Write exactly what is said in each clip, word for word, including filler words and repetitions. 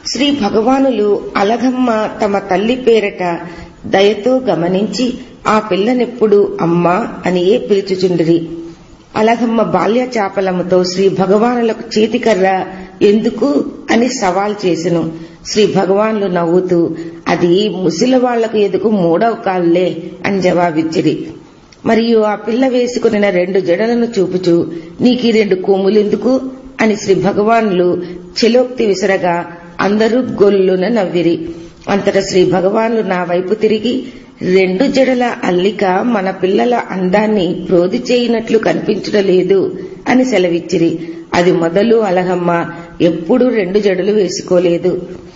శ్రీ భగవానులు అలగమ్మ తమ తల్లి పేరట దయతో గమనించి ఆ పిల్లనెప్పుడు అమ్మా అనియే పిలుచుచుండిరి. అలగమ్మ బాల్య చాపలముతో శ్రీ భగవానులకు చేతికర్ర ఎందుకు అని సవాల్ చేసెను. శ్రీ భగవానులు నవ్వుతూ అది ముసలి వాళ్లకు ఎదుకు మూడవ కాళ్లే అని జవాబిచ్చిరి. మరియు ఆ పిల్ల వేసుకున్న రెండు జడలను చూపుచూ నీకీ రెండు కొమ్ములెందుకు అని శ్రీ భగవానులు చెలోక్తి విసరగా అందరూ గొల్లున నవ్విరి. అంతటా శ్రీ భగవానులు నా వైపు తిరిగి రెండు జడల అల్లిక మన పిల్లల అందాన్ని ప్రోది చేయనట్లు కనిపించడలేదు అని సెలవిచ్చిరి. అది మొదలు అలగమ్మ ఎప్పుడూ రెండు జడలు వేసుకోలేదు.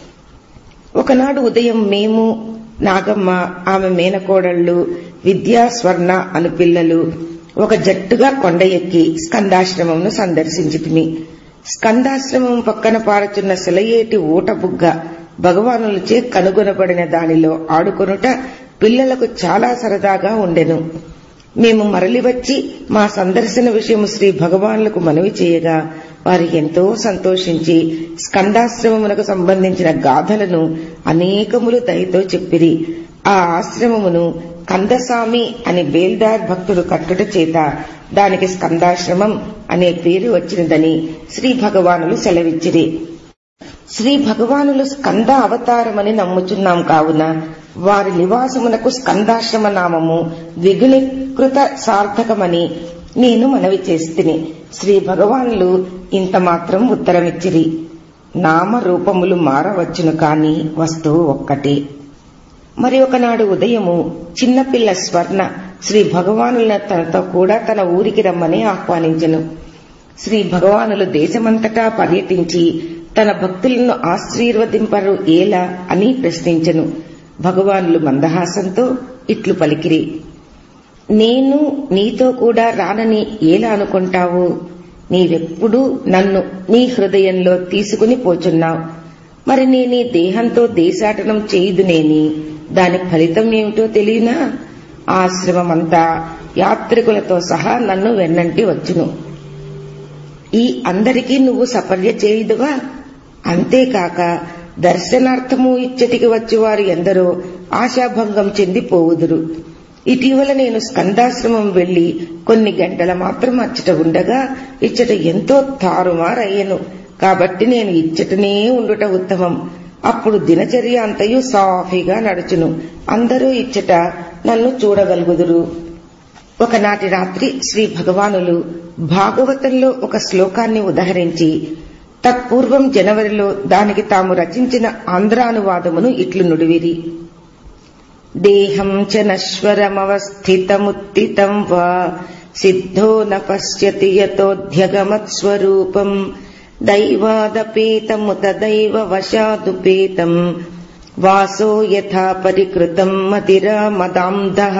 ఒకనాడు ఉదయం మేము, నాగమ్మ, ఆమె మేనకోడళ్లు, విద్యా, స్వర్ణ అను పిల్లలు ఒక జట్టుగా కొండ ఎక్కి స్కందాశ్రమంను సందర్శించితిమి. స్కందాశ్రమం పక్కన పారుచున్న సెలయేటి ఊటబుగ్గ భగవానులచే కనుగొనబడిన దానిలో ఆడుకొనుట పిల్లలకు చాలా సరదాగా ఉండెను. మేము మరలి వచ్చి మా సందర్శన విషయం శ్రీ భగవానులకు మనవి చేయగా వారు ఎంతో సంతోషించి స్కందాశ్రమమునకు సంబంధించిన గాథలను అనేకములు దయతో చెప్పిరి. ఆ ఆశ్రమమును కందసామి అని బేల్దార్ భక్తుడు కట్టుట చేత దానికి స్కందాశ్రమం అనే పేరు వచ్చినదని శ్రీ భగవానులు సెలవిచ్చిరి. శ్రీ భగవానులు స్కంద అవతారమని నమ్ముచున్నాం కావున వారి నివాసమునకు స్కందాశ్రమ నామము ద్విగుణీకృత సార్థకమని నేను మనవి చేస్తిని. శ్రీ భగవానులు ఇంత మాత్రం ఉత్తరమిచ్చిరి. నామ రూపములు మారవచ్చును కాని వస్తువు ఒక్కటే. మరి ఒకనాడు ఉదయము చిన్నపిల్ల స్వర్ణ శ్రీ భగవానుల తనతో కూడా తన ఊరికి రమ్మని ఆహ్వానించెను. శ్రీ భగవానులు దేశమంతటా పర్యటించి తన భక్తులను ఆశీర్వదింపరు ఏలా అని ప్రశ్నించెను. భగవానులు మందహాసంతో ఇట్లు పలికిరి. నేను నీతో కూడా రానని ఏలా అనుకుంటావు? నీవెప్పుడూ నన్ను నీ హృదయంలో తీసుకుని పోచున్నావు. మరి నేనీ దేహంతో దేశాటనం చేయుదునేని దాని ఫలితం ఏమిటో తెలియనా? ఆశ్రమమంతా యాత్రికులతో సహా నన్ను వెన్నంటి వచ్చును. ఈ అందరికీ నువ్వు సపర్య చేయుదువా? అంతేకాక దర్శనార్థము ఇచ్చటికి వచ్చేవారు ఎందరో ఆశాభంగం చెందిపోవుదురు. ఇటీవల నేను స్కందాశ్రమం వెళ్లి కొన్ని గంటల మాత్రం అచ్చట ఉండగా ఇచ్చట ఎంతో తారుమారయ్యను. కాబట్టి నేను ఇచ్చటనే ఉండుట ఉత్తమం. అప్పుడు దినచర్య అంతయు సాఫీగా నడుచును. అందరూ ఇచ్చట నన్ను చూడగలుగుదురు. ఒకనాటి రాత్రి శ్రీ భగవానులు భాగవతంలో ఒక శ్లోకాన్ని ఉదహరించి తత్పూర్వం జనవరిలో దానికి తాము రచించిన ఆంధ్రానువాదమును ఇట్లు నుడివిరి. దేహం చ నశ్వరమవస్థితముత్థితం వా సిద్ధో న పశ్యతి యతోధ్యగమత్స్వరూపం దైవాదపేతముత దైవ వశాదుపేతం వాసో యథా పరికృతం మతిరా మదాంధః.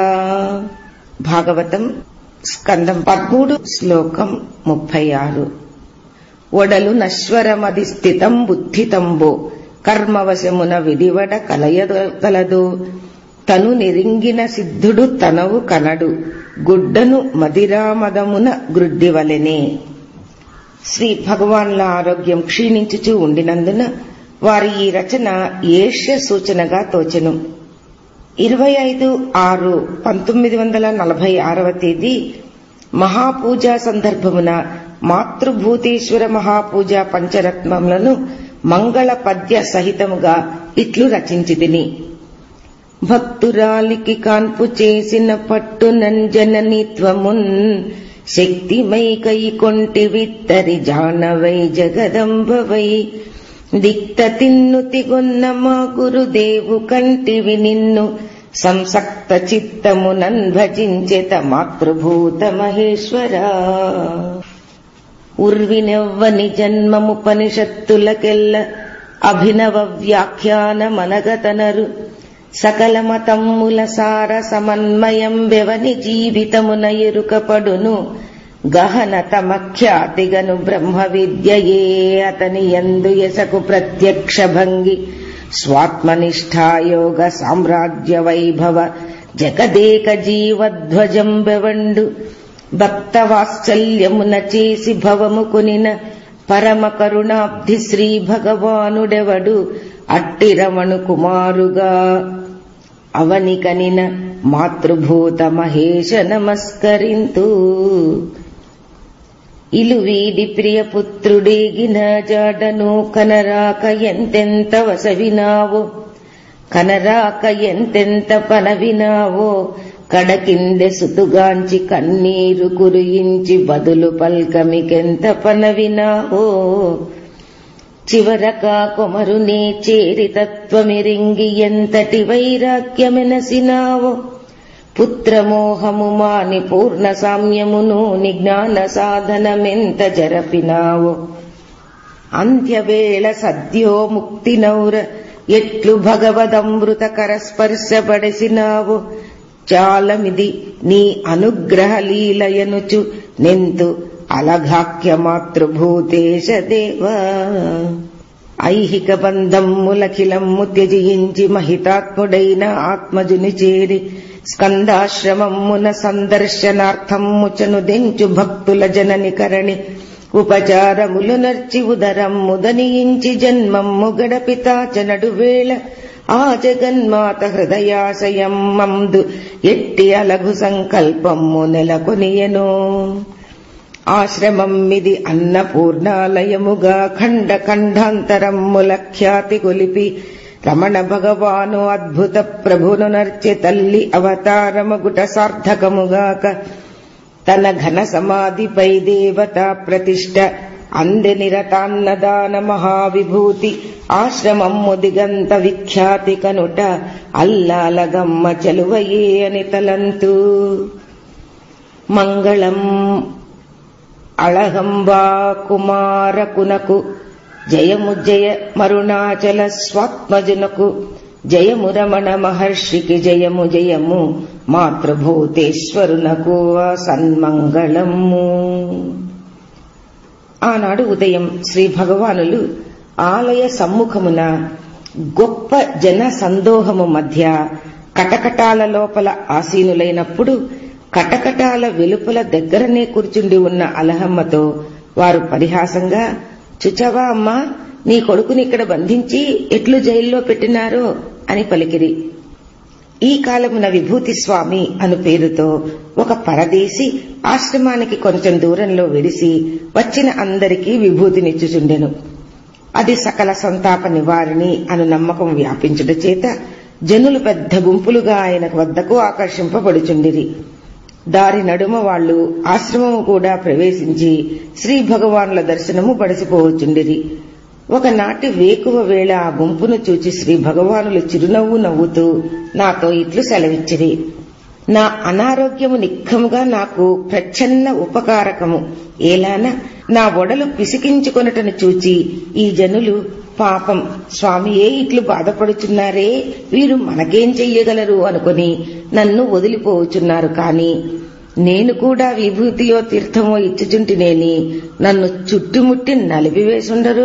భాగవతం స్కందం పదమూడు శ్లోకం ముప్పై ఆరు. ఒడలు నశ్వరమది స్థితం బుద్ధితంబో కర్మవశమున విడివడ కలయగలదు తను నిరింగిన సిద్ధుడు తనవు కనడు గుడ్డను మదిరామదమున గ్రుడ్డివలెనే. శ్రీ భగవాన్ల ఆరోగ్యం క్షీణించుచూ ఉండినందున వారి ఈ రచన ఏష్య సూచనగా తోచెను. ఇరవై ఐదు ఆరు పంతొమ్మిది వందల నలభై ఆరవ తేదీ మహాపూజా సందర్భమున మాతృభూతేశ్వర మహాపూజా పంచరత్నములను మంగళ పద్య సహితముగా ఇట్లు రచించితిని. భక్తురాలికి కాన్పు చేసిన పట్టు నంజననిత్వమున్ శక్తిమై కై కొంటి విత్తరి జానవై జగదంబవై దిక్త తిన్నుతిగొన్న మా గురుదేవు కంటివి నిన్ను సంసక్త చిత్తమునన్ భజించెత మాతృభూత మహేశ్వరా. ఉర్వినెవ్వని జన్మముపనిషత్తులకెల్ల అభినవ వ్యాఖ్యాన మనగతనరు సకల మతమ్ముల సార సమన్వయం వెవని జీవితమున ఎరుకపడును గహన తమ ఖ్యాతిగను బ్రహ్మ విద్యయే అతని యందు యసకు ప్రత్యక్ష భంగి స్వాత్మనిష్ఠాయోగ సామ్రాజ్య వైభవ జగదేక జీవధ్వజం బెవండు భక్త వాత్సల్యమున చేసి భవము కొనిన పరమ కరుణాబ్ధి శ్రీ భగవానుడెవడు అట్టి రమణు కుమారుగా అవని కనిన మాతృభూత మహేశ నమస్కరింతు. ఇలు వీడి ప్రియపుత్రుడేగిన జాడను కనరాక ఎంతెంత వసవినావో, కనరాక ఎంతెంత పనవినావో, కడకిందె సుతుగాంచి కన్నీరు కురియించి బదులు పల్కమికెంత పనవినావో, చివరక కొమరునే చేరి తత్వమిరింగి ఎంతటి వైరాగ్యమెనసినావో, పుత్రమోహము మాని పూర్ణ సామ్యమును నిజ్ఞాన సాధనమెంత జరపినావో, అంత్యవేళ సద్యో ముక్తి నౌర ఎట్లు భగవదమృత కరస్పర్శపడసినావో, చాలమిది నీ అనుగ్రహ లీలయనుచు నెంతు అలఘాఖ్య మాతృభూతేశ దేవా. ఐహిక బంధమ్ములఖిలమ్ము త్యజించి మహితాత్ముడైన ఆత్మజుని చేరి స్కందాశ్రమమ్మున సందర్శనార్థమ్ము చనుదెంచు భక్తుల జనని కరణి ఉపచారములు నర్చి ఉదరమ్ము దనియించి జన్మమ్ము గడపితాచనడు వేళ ఆ జగన్మాత హృదయాశయం మందు ఎట్టి అలఘు సంకల్పమ్ము నెలకొనియెనో. ఆశ్రమమ్మిది అన్నపూర్ణాలయముగా ఖండ ఖండాంతరమ్ముల ఖ్యాతి కొలిపి రమణ భగవాను అద్భుత ప్రభును నర్చె తల్లి అవతారమగుట సార్థకముగాక తన ఘన సమాధిపై దేవతా ప్రతిష్ఠ అందె నిరతాన్నదాన మహావిభూతి ఆశ్రమమ్ము దిగంత విఖ్యాతి కనుట అల్లాలగమ్మ చెలువయే అని తలంతు. మంగళం అళహంబా కుమారకునకు జయము జయ మరుణాచల స్వాత్మజునకు జయము రమణ మహర్షికి జయము జయము మాతృభూతేశ్వరునకు సన్మంగళము. ఆనాడు ఉదయం శ్రీ భగవానులు ఆలయ సమ్ముఖమున గొప్ప జన సందోహము మధ్య కటకటాల లోపల ఆసీనులైనప్పుడు కటకటాల వెలుపల దగ్గరనే కూర్చుండి ఉన్న అలహమ్మతో వారు పరిహాసంగా, చుచవా అమ్మా, నీ కొడుకుని ఇక్కడ బంధించి ఎట్లు జైల్లో పెట్టినారో అని పలికిరి. ఈ కాలమున విభూతి స్వామి అను పేరుతో ఒక పరదేశి ఆశ్రమానికి కొంచెం దూరంలో విడిసి వచ్చిన అందరికీ విభూతినిచ్చుచుండెను. అది సకల సంతాప నివారిణి అను నమ్మకం వ్యాపించుట చేత జనులు పెద్ద గుంపులుగా ఆయన వద్దకు ఆకర్షింపబడుచుండిరి. దారి నడుమ వాళ్లు ఆశ్రమము కూడా ప్రవేశించి శ్రీ భగవానుల దర్శనము బడిసిపోవచుండిరి. ఒకనాటి వేకువ వేళ ఆ గుంపును చూచి శ్రీ భగవానులు చిరునవ్వు నవ్వుతూ నాతో ఇట్లు సెలవిచ్చిరి. నా అనారోగ్యము నిఖముగా నాకు ప్రచ్ఛన్న ఉపకారకము. ఏలాన నా ఒడలు పిసికించుకొనటను చూచి ఈ జనులు పాపం స్వామియే ఇట్లు బాధపడుచున్నారే, వీరు మనకేం చెయ్యగలరు అనుకుని నన్ను వదిలిపోవచున్నారు. కాని నేను కూడా విభూతియో తీర్థమో ఇచ్చుచుంటినేని నన్ను చుట్టుముట్టి నలిపివేసుండరు.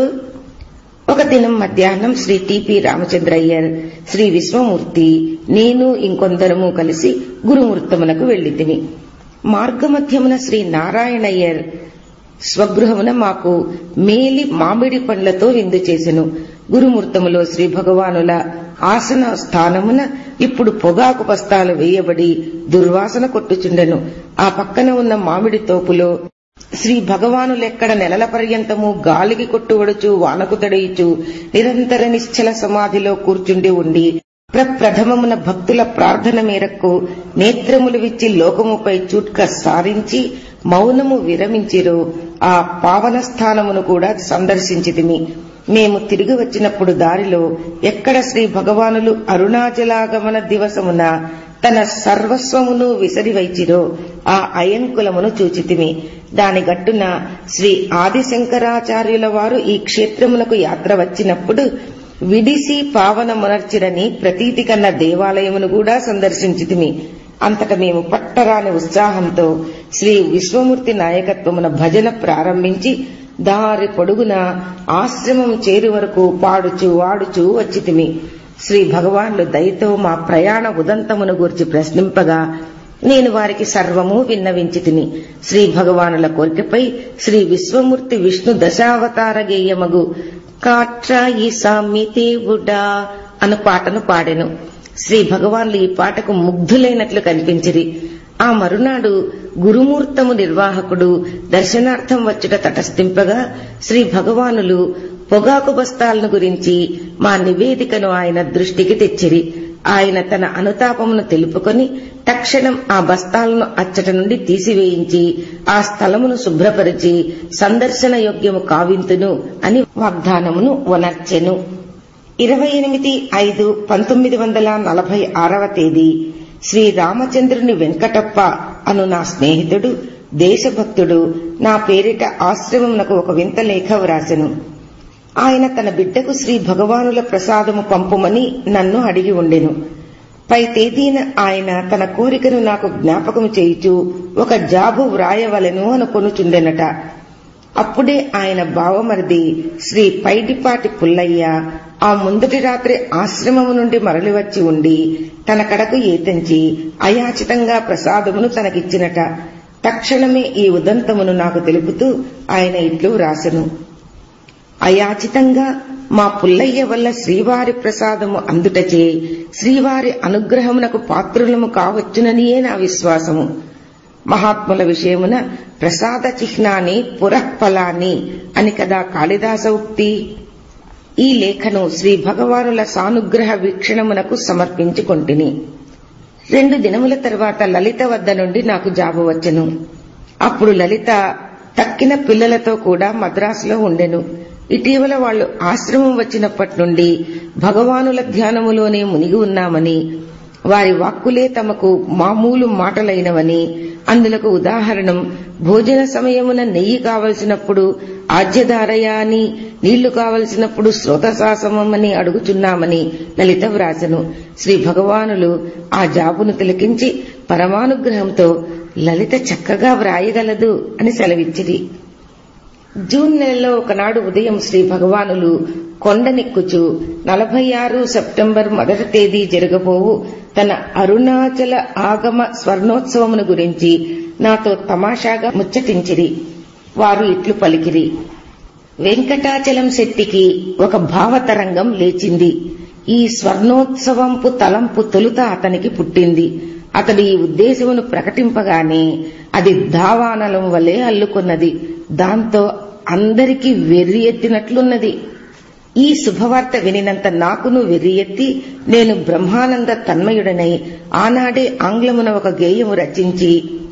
ఒక దినం మధ్యాహ్నం శ్రీ టిపి రామచంద్రయ్యర్, శ్రీ విశ్వమూర్తి, నేను ఇంకొందరము కలిసి గురుమూర్తమునకు వెళ్లితిమి. మార్గమధ్యమున శ్రీ నారాయణయ్యర్ స్వగృహమున మాకు మేలి మామిడి పండ్లతో విందు చేసెను. గురుమూర్తములో శ్రీ భగవానుల ఆసన స్థానమున ఇప్పుడు పొగాకు బస్తాలు వేయబడి దుర్వాసన కొట్టుచుండెను. ఆ పక్కన ఉన్న మామిడి తోపులో శ్రీ భగవానులెక్కడ నెలల పర్యంతము గాలికి కొట్టువడుచు వానకు తడయిచు నిరంతర నిశ్చల సమాధిలో కూర్చుండి ఉండి ప్రప్రథమమున భక్తుల ప్రార్థన మేరకు నేత్రములు విచ్చి లోకముపై చూట్క సారించి మౌనము విరమించిరో ఆ పావన స్థానమును కూడా సందర్శించితిమి. మేము తిరిగి వచ్చినప్పుడు దారిలో ఎక్కడ శ్రీ భగవానులు అరుణాచలాగమన దివసమున తన సర్వస్వమును విసరివైచిరో ఆ అయంకులమును చూచితిమి. దాని గట్టున శ్రీ ఆదిశంకరాచార్యుల వారు ఈ క్షేత్రమునకు యాత్ర వచ్చినప్పుడు విడిసి పావనమునర్చిరని ప్రతీతి కన్న దేవాలయమును కూడా సందర్శించితిమి. అంతట మేము పట్టరాని ఉత్సాహంతో శ్రీ విశ్వమూర్తి నాయకత్వమున భజన ప్రారంభించి దారి పొడుగున ఆశ్రమం చేరు వరకు పాడుచు వాడుచూ వచ్చితిమి. శ్రీ భగవాన్లు దయతో మా ప్రయాణ ఉదంతమును గూర్చి ప్రశ్నింపగా నేను వారికి సర్వము విన్నవించి తిని శ్రీ భగవానుల కోరికపై శ్రీ విశ్వమూర్తి విష్ణు దశావతార గేయమగు కాట్రాయి సామ్యదేవుడా అను పాటను పాడెను. శ్రీ భగవాన్లు ఈ పాటకు ముగ్ధులైనట్లు కనిపించిరి. ఆ మరునాడు గురుమూర్తము నిర్వాహకుడు దర్శనార్థం వచ్చుట తటస్థింపగా శ్రీ భగవానులు పొగాకు బస్తాలను గురించి మా నివేదికను ఆయన దృష్టికి తెచ్చిరి. ఆయన తన అనుతాపమును తెలుపుకొని తక్షణం ఆ బస్తాలను అచ్చట నుండి తీసివేయించి ఆ స్థలమును శుభ్రపరిచి సందర్శన యోగ్యము కావింతును అని వాగ్దానమును వనర్చెను. ఇరవై ఎనిమిది ఐదు పంతొమ్మిది వందల నలభై ఆరవ తేదీ శ్రీ రామచంద్రుని వెంకటప్ప అను నా స్నేహితుడు దేశభక్తుడు నా పేరిట ఆశ్రమమునకు ఒక వింత లేఖ వ్రాసెను. ఆయన తన బిడ్డకు శ్రీ భగవానుల ప్రసాదము పంపుమని నన్ను అడిగి ఉండెను. పై తేదీన ఆయన తన కోరికను నాకు జ్ఞాపకము చేయుచు ఒక జాబు వ్రాయవలెను అనుకొనుచుండెనట. అప్పుడే ఆయన బావమరిది శ్రీ పైడిపాటి పుల్లయ్య ఆ ముందటి రాత్రి ఆశ్రమము నుండి మరలి వచ్చి ఉండి తన కడకు ఏతంచి అయాచితంగా ప్రసాదమును తనకిచ్చినట. తక్షణమే ఈ ఉదంతమును నాకు తెలుపుతూ ఆయన ఇట్లు వ్రాసెను. అయాచితంగా మా పుల్లయ్య వల్ల శ్రీవారి ప్రసాదము అందుటచే శ్రీవారి అనుగ్రహమునకు పాత్రులము కావచ్చుననియే నా విశ్వాసము. మహాత్ముల విషయమున ప్రసాద చిహ్నాన్ని పురఃఫలాన్ని అని కదా కాళిదాస ఉక్తి. ఈ లేఖను శ్రీ భగవానుల సానుగ్రహ వీక్షణమునకు సమర్పించుకొంటిని. రెండు దినముల తర్వాత లలిత వద్ద నుండి నాకు జాబు వచ్చెను. అప్పుడు లలిత తక్కిన పిల్లలతో కూడా మద్రాసులో ఉండెను. ఇటీవల వాళ్లు ఆశ్రమం వచ్చినప్పటి నుండి భగవానుల ధ్యానములోనే మునిగి ఉన్నామని, వారి వాక్కులే తమకు మామూలు మాటలైనవని, అందులకు ఉదాహరణం భోజన సమయమున నెయ్యి కావలసినప్పుడు ఆజ్యధారయ అని, నీళ్లు కావలసినప్పుడు శ్రోతశాసమని అడుగుచున్నామని లలిత వ్రాసెను. శ్రీ భగవానులు ఆ జాబును తిలకించి పరమానుగ్రహంతో లలిత చక్కగా వ్రాయగలదు అని సెలవిచ్చిరి. జూన్ నెలలో ఒకనాడు ఉదయం శ్రీ భగవానులు కొండనెక్కుచు నలభై ఆరు సెప్టెంబర్ మొదటి తేదీ జరగబోవు తన అరుణాచల ఆగమ స్వర్ణోత్సవమును గురించి నాతో తమాషాగా ముచ్చటించిరి. వారు ఇట్లు పలికిరి. వెంకటాచలం శెట్టికి ఒక భావతరంగం లేచింది. ఈ స్వర్ణోత్సవంపు తలంపు తొలుత అతనికి పుట్టింది. అతడు ఈ ఉద్దేశమును ప్రకటింపగానే అది దావానలం వలె అల్లుకున్నది. దాంతో అందరికీ వెర్రి ఎత్తినట్లున్నది. ఈ శుభవార్త వినినంత నాకును వెర్రి ఎత్తి నేను బ్రహ్మానంద తన్మయుడనై ఆనాడే ఆంగ్లమున ఒక గేయము రచించి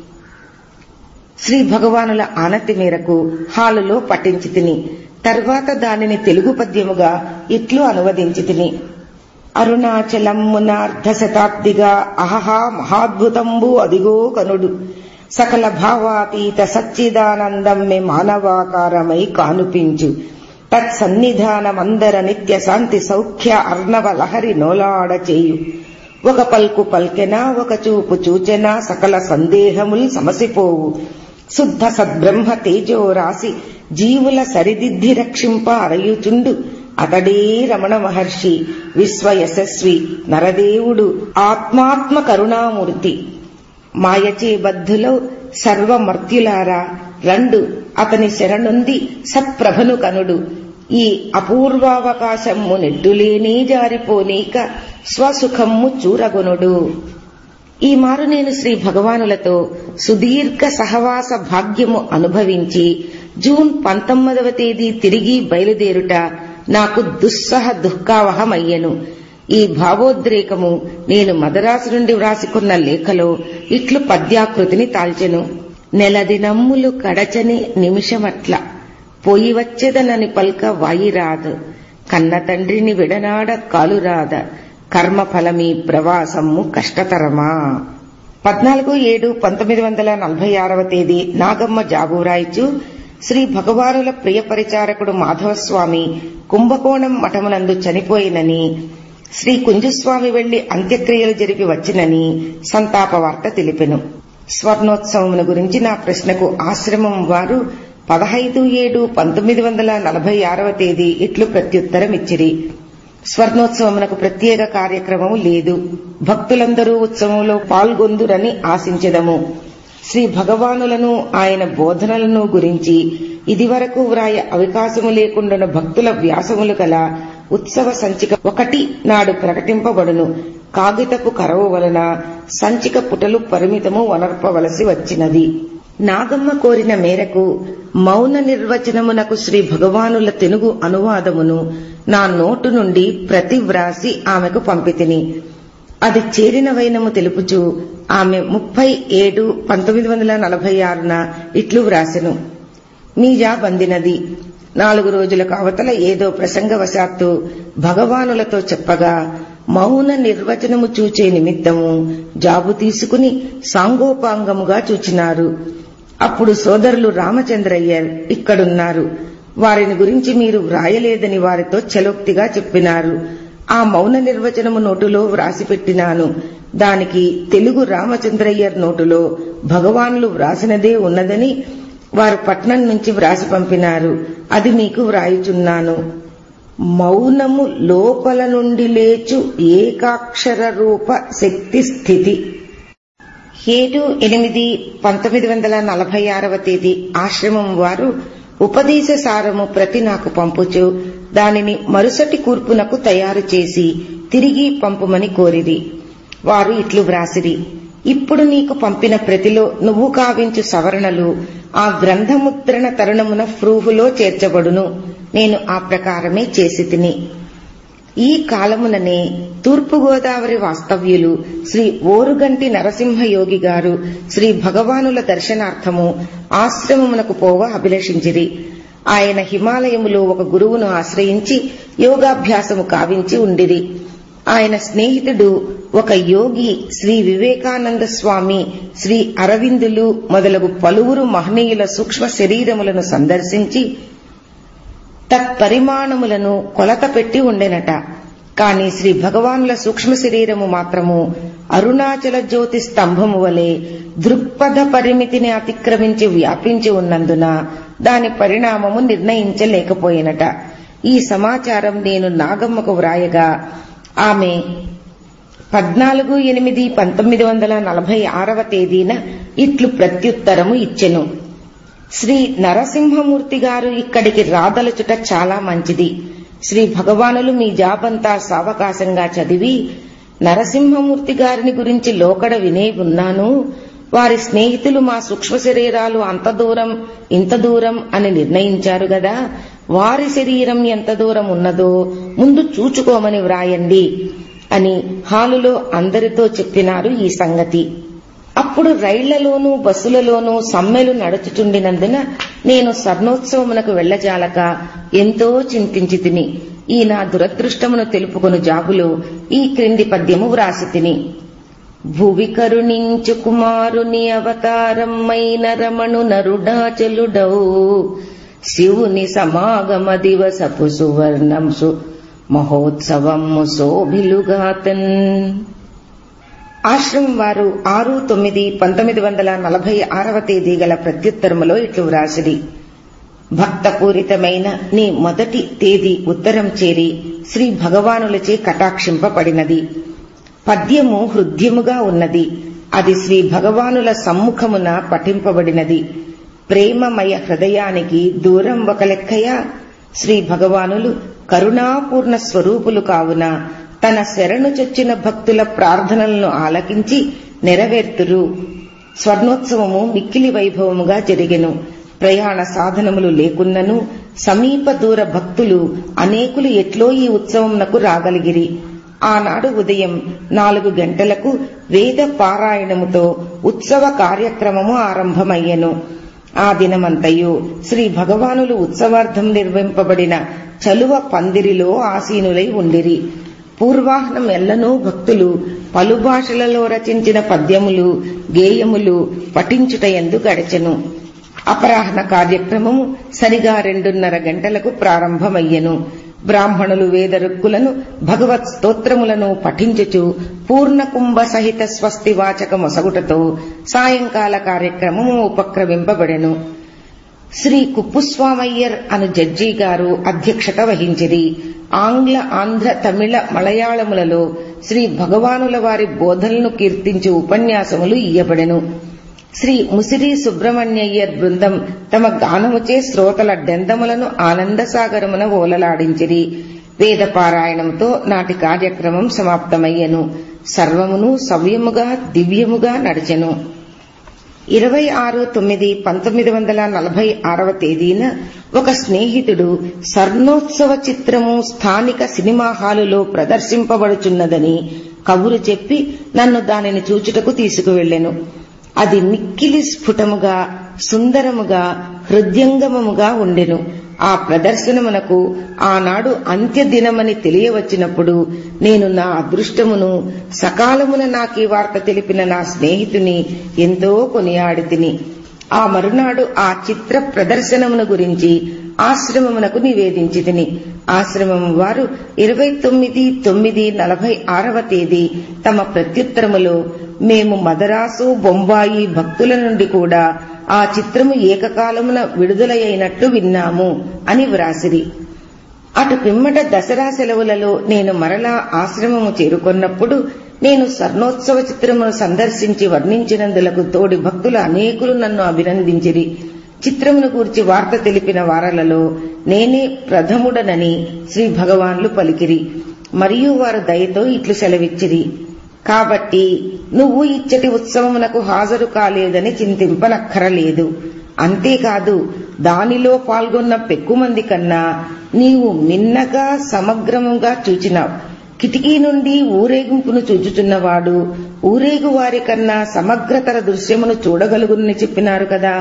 శ్రీ భగవానుల ఆనతి మేరకు హాలులో పఠించి తిని తర్వాత దానిని తెలుగు పద్యముగా ఇట్లు అనువదించి తిని. అరుణాచలమ్మున అర్ధ శతాబ్దిగా అహహా మహాద్భుతంబు అదిగో కనుడు, సకల భావాతీత సచ్చిదానందం మే మానవాకారమై కానుపించు, తత్సన్నిధానమందర నిత్య శాంతి సౌఖ్య అర్ణవ లహరి నోలాడ చేయు, ఒక పల్కు పల్కెనా ఒక చూపు చూచెనా సకల సందేహముల్ సమసిపోవు, శుద్ధ సద్బ్రహ్మ తేజో రాసి జీవుల సరిదిద్ది రక్షింప అరయుచుండు, అతడే రమణ మహర్షి విశ్వ యశస్వి నరదేవుడు ఆత్మాత్మ కరుణామూర్తి. మాయచే బద్ధులో సర్వమర్త్యులారా రండు అతని శరణుంది సత్ప్రభను కనుడు, ఈ అపూర్వావకాశము నెట్టులేనే జారిపోనీక స్వసుఖమ్ము చూరగొనుడు. ఈ మారు నేను శ్రీ భగవానులతో సుదీర్ఘ సహవాస భాగ్యము అనుభవించి జూన్ పంతొమ్మిదవ తేదీ తిరిగి బయలుదేరుట నాకు దుస్సహ దుఃఖావహమయ్యను. ఈ భావోద్రేకము నేను మదరాసు నుండి వ్రాసుకున్న లేఖలో ఇట్లు పద్యాకృతిని తాల్చెను. నెలదినమ్ములు కడచని నిమిషమట్ల పోయి వచ్చేదనని పల్క వాయిరాదు, కన్న తండ్రిని విడనాడ కాలురాద, కర్మఫలమీ ప్రవాసము కష్టతరమా. పద్నాలుగు ఏడు పంతొమ్మిది వందల నలభై ఆరవ తేదీ నాగమ్మ జాబు రాయిచు శ్రీ భగవానుల ప్రియ పరిచారకుడు మాధవస్వామి కుంభకోణం మఠమునందు చనిపోయినని, శ్రీ కుంజస్వామి వెళ్లి అంత్యక్రియలు జరిపి వచ్చినని సంతాప వార్త తెలిపెను. స్వర్ణోత్సవమును గురించి నా ప్రశ్నకు ఆశ్రమం వారు పదహైదు ఏడు పంతొమ్మిది వందల నలభై ఆరవ తేదీ ఇట్లు ప్రత్యుత్తరమిచ్చిరి. స్వర్ణోత్సవమునకు ప్రత్యేక కార్యక్రమము లేదు. భక్తులందరూ ఉత్సవంలో పాల్గొందురని ఆశించెదము. శ్రీ భగవానులను ఆయన బోధనలను గురించి ఇదివరకు వ్రాయ అవకాశము లేకుండా భక్తుల వ్యాసములు గల ఉత్సవ సంచిక ఒకటి నాడు ప్రకటింపబడును. కాగితపు కరవు వలన సంచిక పుటలు పరిమితము వనర్పవలసి వచ్చినది. నాగమ్మ కోరిన మేరకు మౌన నిర్వచనమునకు శ్రీ భగవానుల తెలుగు అనువాదమును నా నోటు నుండి ప్రతి వ్రాసి ఆమెకు పంపితిని. అది చేరిన వైనము తెలుపుచు ఆమె ముప్పై ఏడు పంతొమ్మిది వందల నలభై ఆరున ఇట్లు వ్రాసెను. మీజా బందినది. నాలుగు రోజులకు అవతల ఏదో ప్రసంగవశాత్తు భగవానులతో చెప్పగా మౌన నిర్వచనము చూచే నిమిత్తము జాబు తీసుకుని సాంగోపాంగముగా చూచినారు. అప్పుడు సోదరులు రామచంద్రయ్యర్ ఇక్కడున్నారు. వారిని గురించి మీరు వ్రాయలేదని వారితో చలోక్తిగా చెప్పినారు. ఆ మౌన నిర్వచనము నోటులో వ్రాసిపెట్టినాను. దానికి తెలుగు రామచంద్రయ్యర్ నోటులో భగవానులు వ్రాసినదే ఉన్నదని వారు పట్నం నుంచి వ్రాసి పంపినారు. అది మీకు వ్రాయుచున్నాను. మౌనము లోపల నుండి లేచు ఏకాక్షర రూప శక్తి స్థితి. ఏడు ఎనిమిది పంతొమ్మిది వందల నలభై ఆరవ తేదీ ఆశ్రమం వారు ఉపదేశ సారము ప్రతి నాకు పంపుచు దానిని మరుసటి కూర్పునకు తయారు చేసి తిరిగి పంపుమని కోరిరి. వారు ఇట్లు వ్రాసిరి. ఇప్పుడు నీకు పంపిన ప్రతిలో నువ్వు కావించు సవరణలు ఆ గ్రంథముద్రణ తరుణమున ఫ్రూహులో చేర్చబడును. నేను ఆ ప్రకారమే చేసి తిని. ఈ కాలముననే తూర్పుగోదావరి వాస్తవ్యులు శ్రీ ఓరుగంటి నరసింహయోగి గారు శ్రీ భగవానుల దర్శనార్థము ఆశ్రమమునకు పోవ అభిలషించిరి. ఆయన హిమాలయములో ఒక గురువును ఆశ్రయించి యోగాభ్యాసము కావించి ఉండిరి. ఆయన స్నేహితుడు ఒక యోగి శ్రీ వివేకానంద స్వామి, శ్రీ అరవిందులు మొదలగు పలువురు మహనీయుల సూక్ష్మ శరీరములను సందర్శించి తత్పరిమాణములను కొలత పెట్టి ఉండెనట. కాని శ్రీ భగవానుల సూక్ష్మ శరీరము మాత్రము అరుణాచల జ్యోతి స్తంభము వలె దృక్పథ పరిమితిని అతిక్రమించి వ్యాపించి ఉన్నందున దాని పరిణామము నిర్ణయించలేకపోయినట. ఈ సమాచారం నేను నాగమ్మకు వ్రాయగా ఆమె పద్నాలుగు ఎనిమిది పంతొమ్మిది వందల నలభై ఆరవ తేదీన ఇట్లు ప్రత్యుత్తరము ఇచ్చెను. శ్రీ నరసింహమూర్తి గారు ఇక్కడికి రాదలుచుట చాలా మంచిది. శ్రీ భగవానులు మీ జాబంతా సావకాశంగా చదివి నరసింహమూర్తి గారిని గురించి లోకడ వినే ఉన్నాను. వారి స్నేహితులు మా సూక్ష్మ శరీరాలు అంత దూరం ఇంత దూరం అని నిర్ణయించారు గదా, వారి శరీరం ఎంత దూరం ఉన్నదో ముందు చూచుకోమని వ్రాయండి అని హాలులో అందరితో చెప్పినారు ఈ సంగతి. అప్పుడు రైళ్లలోనూ బస్సులలోనూ సమ్మెలు నడుచుచుండినందున నేను స్వర్ణోత్సవమునకు వెళ్లజాలక ఎంతో చింతించి తిని ఈ నా దురదృష్టమును తెలుపుకొను జాబులో ఈ క్రింది పద్యము వ్రాసి తిని. భువి కరుణించు కుమారుని అవతారమైన రమణు నరుడాచలుడౌ శివుని సమాగమ దివసపు సువర్ణంసు మహోత్సవము శోభిలుగాతన్. ఆశ్రమం వారు ఆరు తొమ్మిది పంతొమ్మిది వందల నలభై ఆరవ తేదీ గల ప్రత్యుత్తరములో ఇట్లు వ్రాసిరి. భక్తపూరితమైన నీ మొదటి తేదీ ఉత్తరం చేరి శ్రీ భగవానులచే కటాక్షింపబడినది. పద్యము హృద్యముగా ఉన్నది. అది శ్రీ భగవానుల సమ్ముఖమున పఠింపబడినది. ప్రేమమయ హృదయానికి దూరం ఒక లెక్కయా. శ్రీ భగవానులు కరుణాపూర్ణ స్వరూపులు కావున తన శరణు చొచ్చిన భక్తుల ప్రార్థనలను ఆలకించి నెరవేర్తురు. స్వర్ణోత్సవము మిక్కిలి వైభవముగా జరిగెను. ప్రయాణ సాధనములు లేకున్నను సమీప దూర భక్తులు అనేకులు ఎట్లో ఈ ఉత్సవమునకు రాగలిగిరి. ఆనాడు ఉదయం నాలుగు గంటలకు వేద పారాయణముతో ఉత్సవ కార్యక్రమము ఆరంభమయ్యెను. ఆ దినమంతయు శ్రీ భగవానులు ఉత్సవార్థం నిర్వహింపబడిన చలువ పందిరిలో ఆసీనులై ఉండిరి. పూర్వాహ్నం ఎల్లనూ భక్తులు పలు భాషలలో రచించిన పద్యములు గేయములు పఠించుటయందు గడిచెను. అపరాహ్న కార్యక్రమము సరిగా రెండున్నర గంటలకు ప్రారంభమయ్యెను. బ్రాహ్మణులు వేదరుక్కులను భగవత్ స్తోత్రములను పఠించుచు పూర్ణకుంభ సహిత స్వస్తి వాచక మొసగుటతో సాయంకాల కార్యక్రమము ఉపక్రమింపబడెను. శ్రీ కుప్పుస్వామయ్యర్ అను జడ్జి గారు అధ్యక్షత వహించిరి. ఆంగ్ల, ఆంధ్ర, తమిళ, మలయాళములలో శ్రీ భగవానుల వారి బోధనలను కీర్తించే ఉపన్యాసములు ఇయ్యబడెను. శ్రీ ముసిరి సుబ్రహ్మణ్యయ్యర్ బృందం తమ గానముచే శ్రోతల డెందములను ఆనందసాగరమున ఓలలాడించిరి. వేద పారాయణంతో నాటి కార్యక్రమం సమాప్తమయ్యెను. సర్వమును సవ్యముగా దివ్యముగా నడిచెను. ఇరవై ఆరు తొమ్మిది పంతొమ్మిది వందల నలభై ఆరవ తేదీన ఒక స్నేహితుడు స్వర్ణోత్సవ చిత్రము స్థానిక సినిమా హాలులో ప్రదర్శింపబడుచున్నదని కబురు చెప్పి నన్ను దానిని చూచుటకు తీసుకువెళ్లెను. అది మిక్కిలి స్ఫుటముగా, సుందరముగా, హృద్యంగమముగా ఉండెను. ఆ ప్రదర్శనమునకు ఆనాడు అంత్యదినమని తెలియవచ్చినప్పుడు నేను నా అదృష్టమును, సకాలమున నాకీ వార్త తెలిపిన నా స్నేహితుని ఎంతో కొనియాడితిని. ఆ మరునాడు ఆ చిత్ర ప్రదర్శనమును గురించి ఆశ్రమమునకు నివేదించితిని. ఆశ్రమం వారు ఇరవై తొమ్మిది తొమ్మిది నలభై ఆరవ తేదీ తమ ప్రత్యుత్తరములో మేము మదరాసు, బొంబాయి భక్తుల నుండి కూడా ఆ చిత్రము ఏకకాలమున విడుదలైనట్లు విన్నాము అని వ్రాసిరి. అటు పిమ్మట దసరా సెలవులలో నేను మరలా ఆశ్రమము చేరుకొన్నప్పుడు నేను స్వర్ణోత్సవ చిత్రమును సందర్శించి వర్ణించినందులకు తోడి భక్తులు అనేకులు నన్ను అభినందించిరి. చిత్రమును గూర్చి వార్త తెలిపిన వారలలో నేనే ప్రథముడనని శ్రీ భగవాన్లు పలికిరి. మరియు వారు దయతో ఇట్లు సెలవిచ్చిరి: కాబట్టి నువ్వు ఇచ్చటి ఉత్సవమునకు హాజరు కాలేదని చింతింపనక్కరలేదు. అంతేకాదు, దానిలో పాల్గొన్న పెక్కుమంది కన్నా నీవు మిన్నగా సమగ్రముగా చూచినావు. కిటికీ నుండి ఊరేగింపును చూచుచున్నవాడు ఊరేగు వారి కన్నా సమగ్రతర దృశ్యమును చూడగలుగునని చెప్పినారు కదా.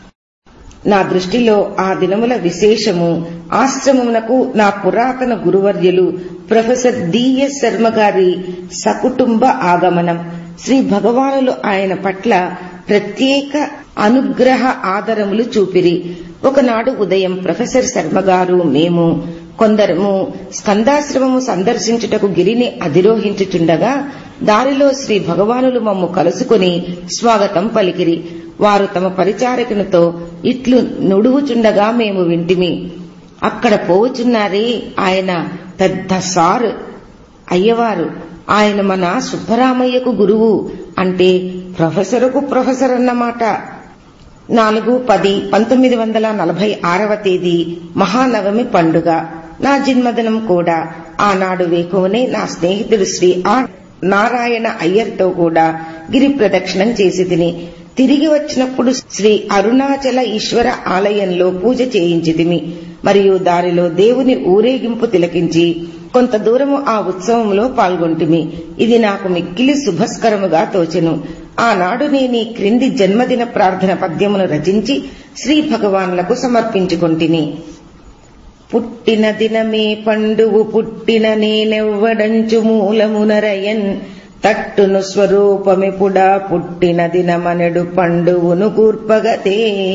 నా దృష్టిలో ఆ దినముల విశేషము ఆశ్రమమునకు నా పురాతన గురువర్యులు ప్రొఫెసర్ డిఎస్ శర్మ గారి సకుటుంబ ఆగమనం. శ్రీ భగవానులు ఆయన పట్ల ప్రత్యేక అనుగ్రహ ఆదరములు చూపిరి. ఒకనాడు ఉదయం ప్రొఫెసర్ శర్మ గారు, మేము కొందరము స్కందాశ్రమము సందర్శించుటకు గిరిని అధిరోహించుచుండగా దారిలో శ్రీ భగవానులు మమ్ము కలుసుకుని స్వాగతం పలికిరి. వారు తమ పరిచారకునితో ఇట్లు నుడువుచుండగా మేము వింటిమి: అక్కడ పోవుచున్నారే ఆయన పెద్ద సార్ అయ్యవారు, ఆయన మన సుబ్బరామయ్యకు గురువు. అంటే ప్రొఫెసరుకు ప్రొఫెసర్ అన్నమాట. నాలుగు పది పంతొమ్మిది వందల నలభై ఆరవ తేదీ మహానవమి పండుగ, నా జన్మదినం కూడా. ఆనాడు వేకువనే నా స్నేహితుడు శ్రీ ఆర్ నారాయణ అయ్యర్తో కూడా గిరి ప్రదక్షిణం చేసి తిని తిరిగి వచ్చినప్పుడు శ్రీ అరుణాచల ఈశ్వర ఆలయంలో పూజ చేయించితిమి. మరియు దారిలో దేవుని ఊరేగింపు తిలకించి కొంత దూరము ఆ ఉత్సవంలో పాల్గొంటిమి. ఇది నాకు మిక్కిలి శుభస్కరముగా తోచెను. ఆనాడు నేను ఈ క్రింది జన్మదిన ప్రార్థన పద్యమును రచించి శ్రీ భగవాన్లకు సమర్పించుకొంటిని. పుట్టిన దినమే పండువు పుట్టిన నేనెవ్వడంచు మూలమునరయన్ తట్టును స్వరూపమిపుడా పుట్టిన దినమనెడు పండువును కూర్పగతే.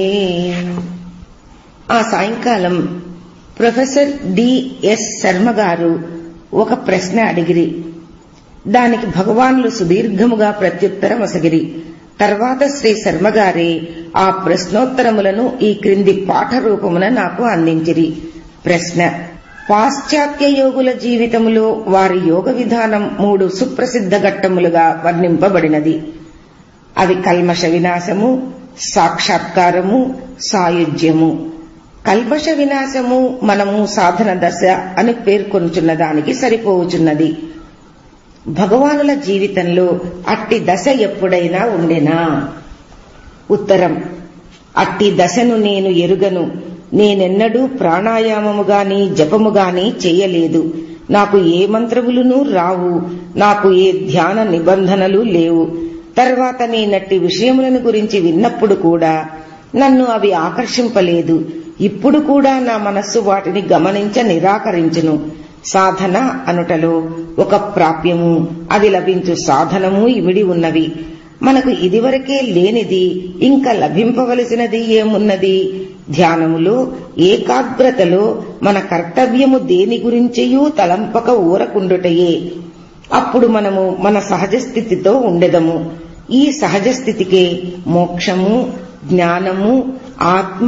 ఆ సాయంకాలం ప్రొఫెసర్ డిఎస్ శర్మ గారు ఒక ప్రశ్న అడిగిరి. దానికి భగవాన్లు సుదీర్ఘముగా ప్రత్యుత్తరం వసగిరి. తర్వాత శ్రీ శర్మగారే ఆ ప్రశ్నోత్తరములను ఈ క్రింది పాఠ రూపమున నాకు అందించిరి. ప్రశ్న: పాశ్చాత్య యోగుల జీవితములో వారి యోగ విధానం మూడు సుప్రసిద్ధ ఘట్టములుగా వర్ణింపబడినది. అవి కల్మష వినాశము, సాక్షాత్కారము, సాయుజ్యము. కల్మష వినాశము మనము సాధన దశ అని పేర్కొనుచున్న దానికి సరిపోవుచున్నది. భగవానుల జీవితంలో అట్టి దశ ఎప్పుడైనా ఉండెనా? ఉత్తరం: అట్టి దశను నేను ఎరుగను. నేనెన్నడూ ప్రాణాయామము గాని జపము గాని చేయలేదు. నాకు ఏ మంత్రములునూ రావు. నాకు ఏ ధ్యాన నిబంధనలు లేవు. తర్వాత నేనట్టి విషయములను గురించి విన్నప్పుడు కూడా నన్ను అవి ఆకర్షింపలేదు. ఇప్పుడు కూడా నా మనస్సు వాటిని గమనించ నిరాకరించును. సాధన అనుటలో ఒక ప్రాప్యము, అది లభించు సాధనము ఇమిడి ఉన్నవి. మనకు ఇదివరకే లేనిది ఇంకా లభింపవలసినది ఏమున్నది? ధ్యానములో, ఏకాగ్రతలో మన కర్తవ్యము దేని గురించియూ తలంపక ఊరకుండుటయే. అప్పుడు మనము మన సహజ స్థితితో ఉండెదము. ఈ సహజ స్థితికే మోక్షము, జ్ఞానము, ఆత్మ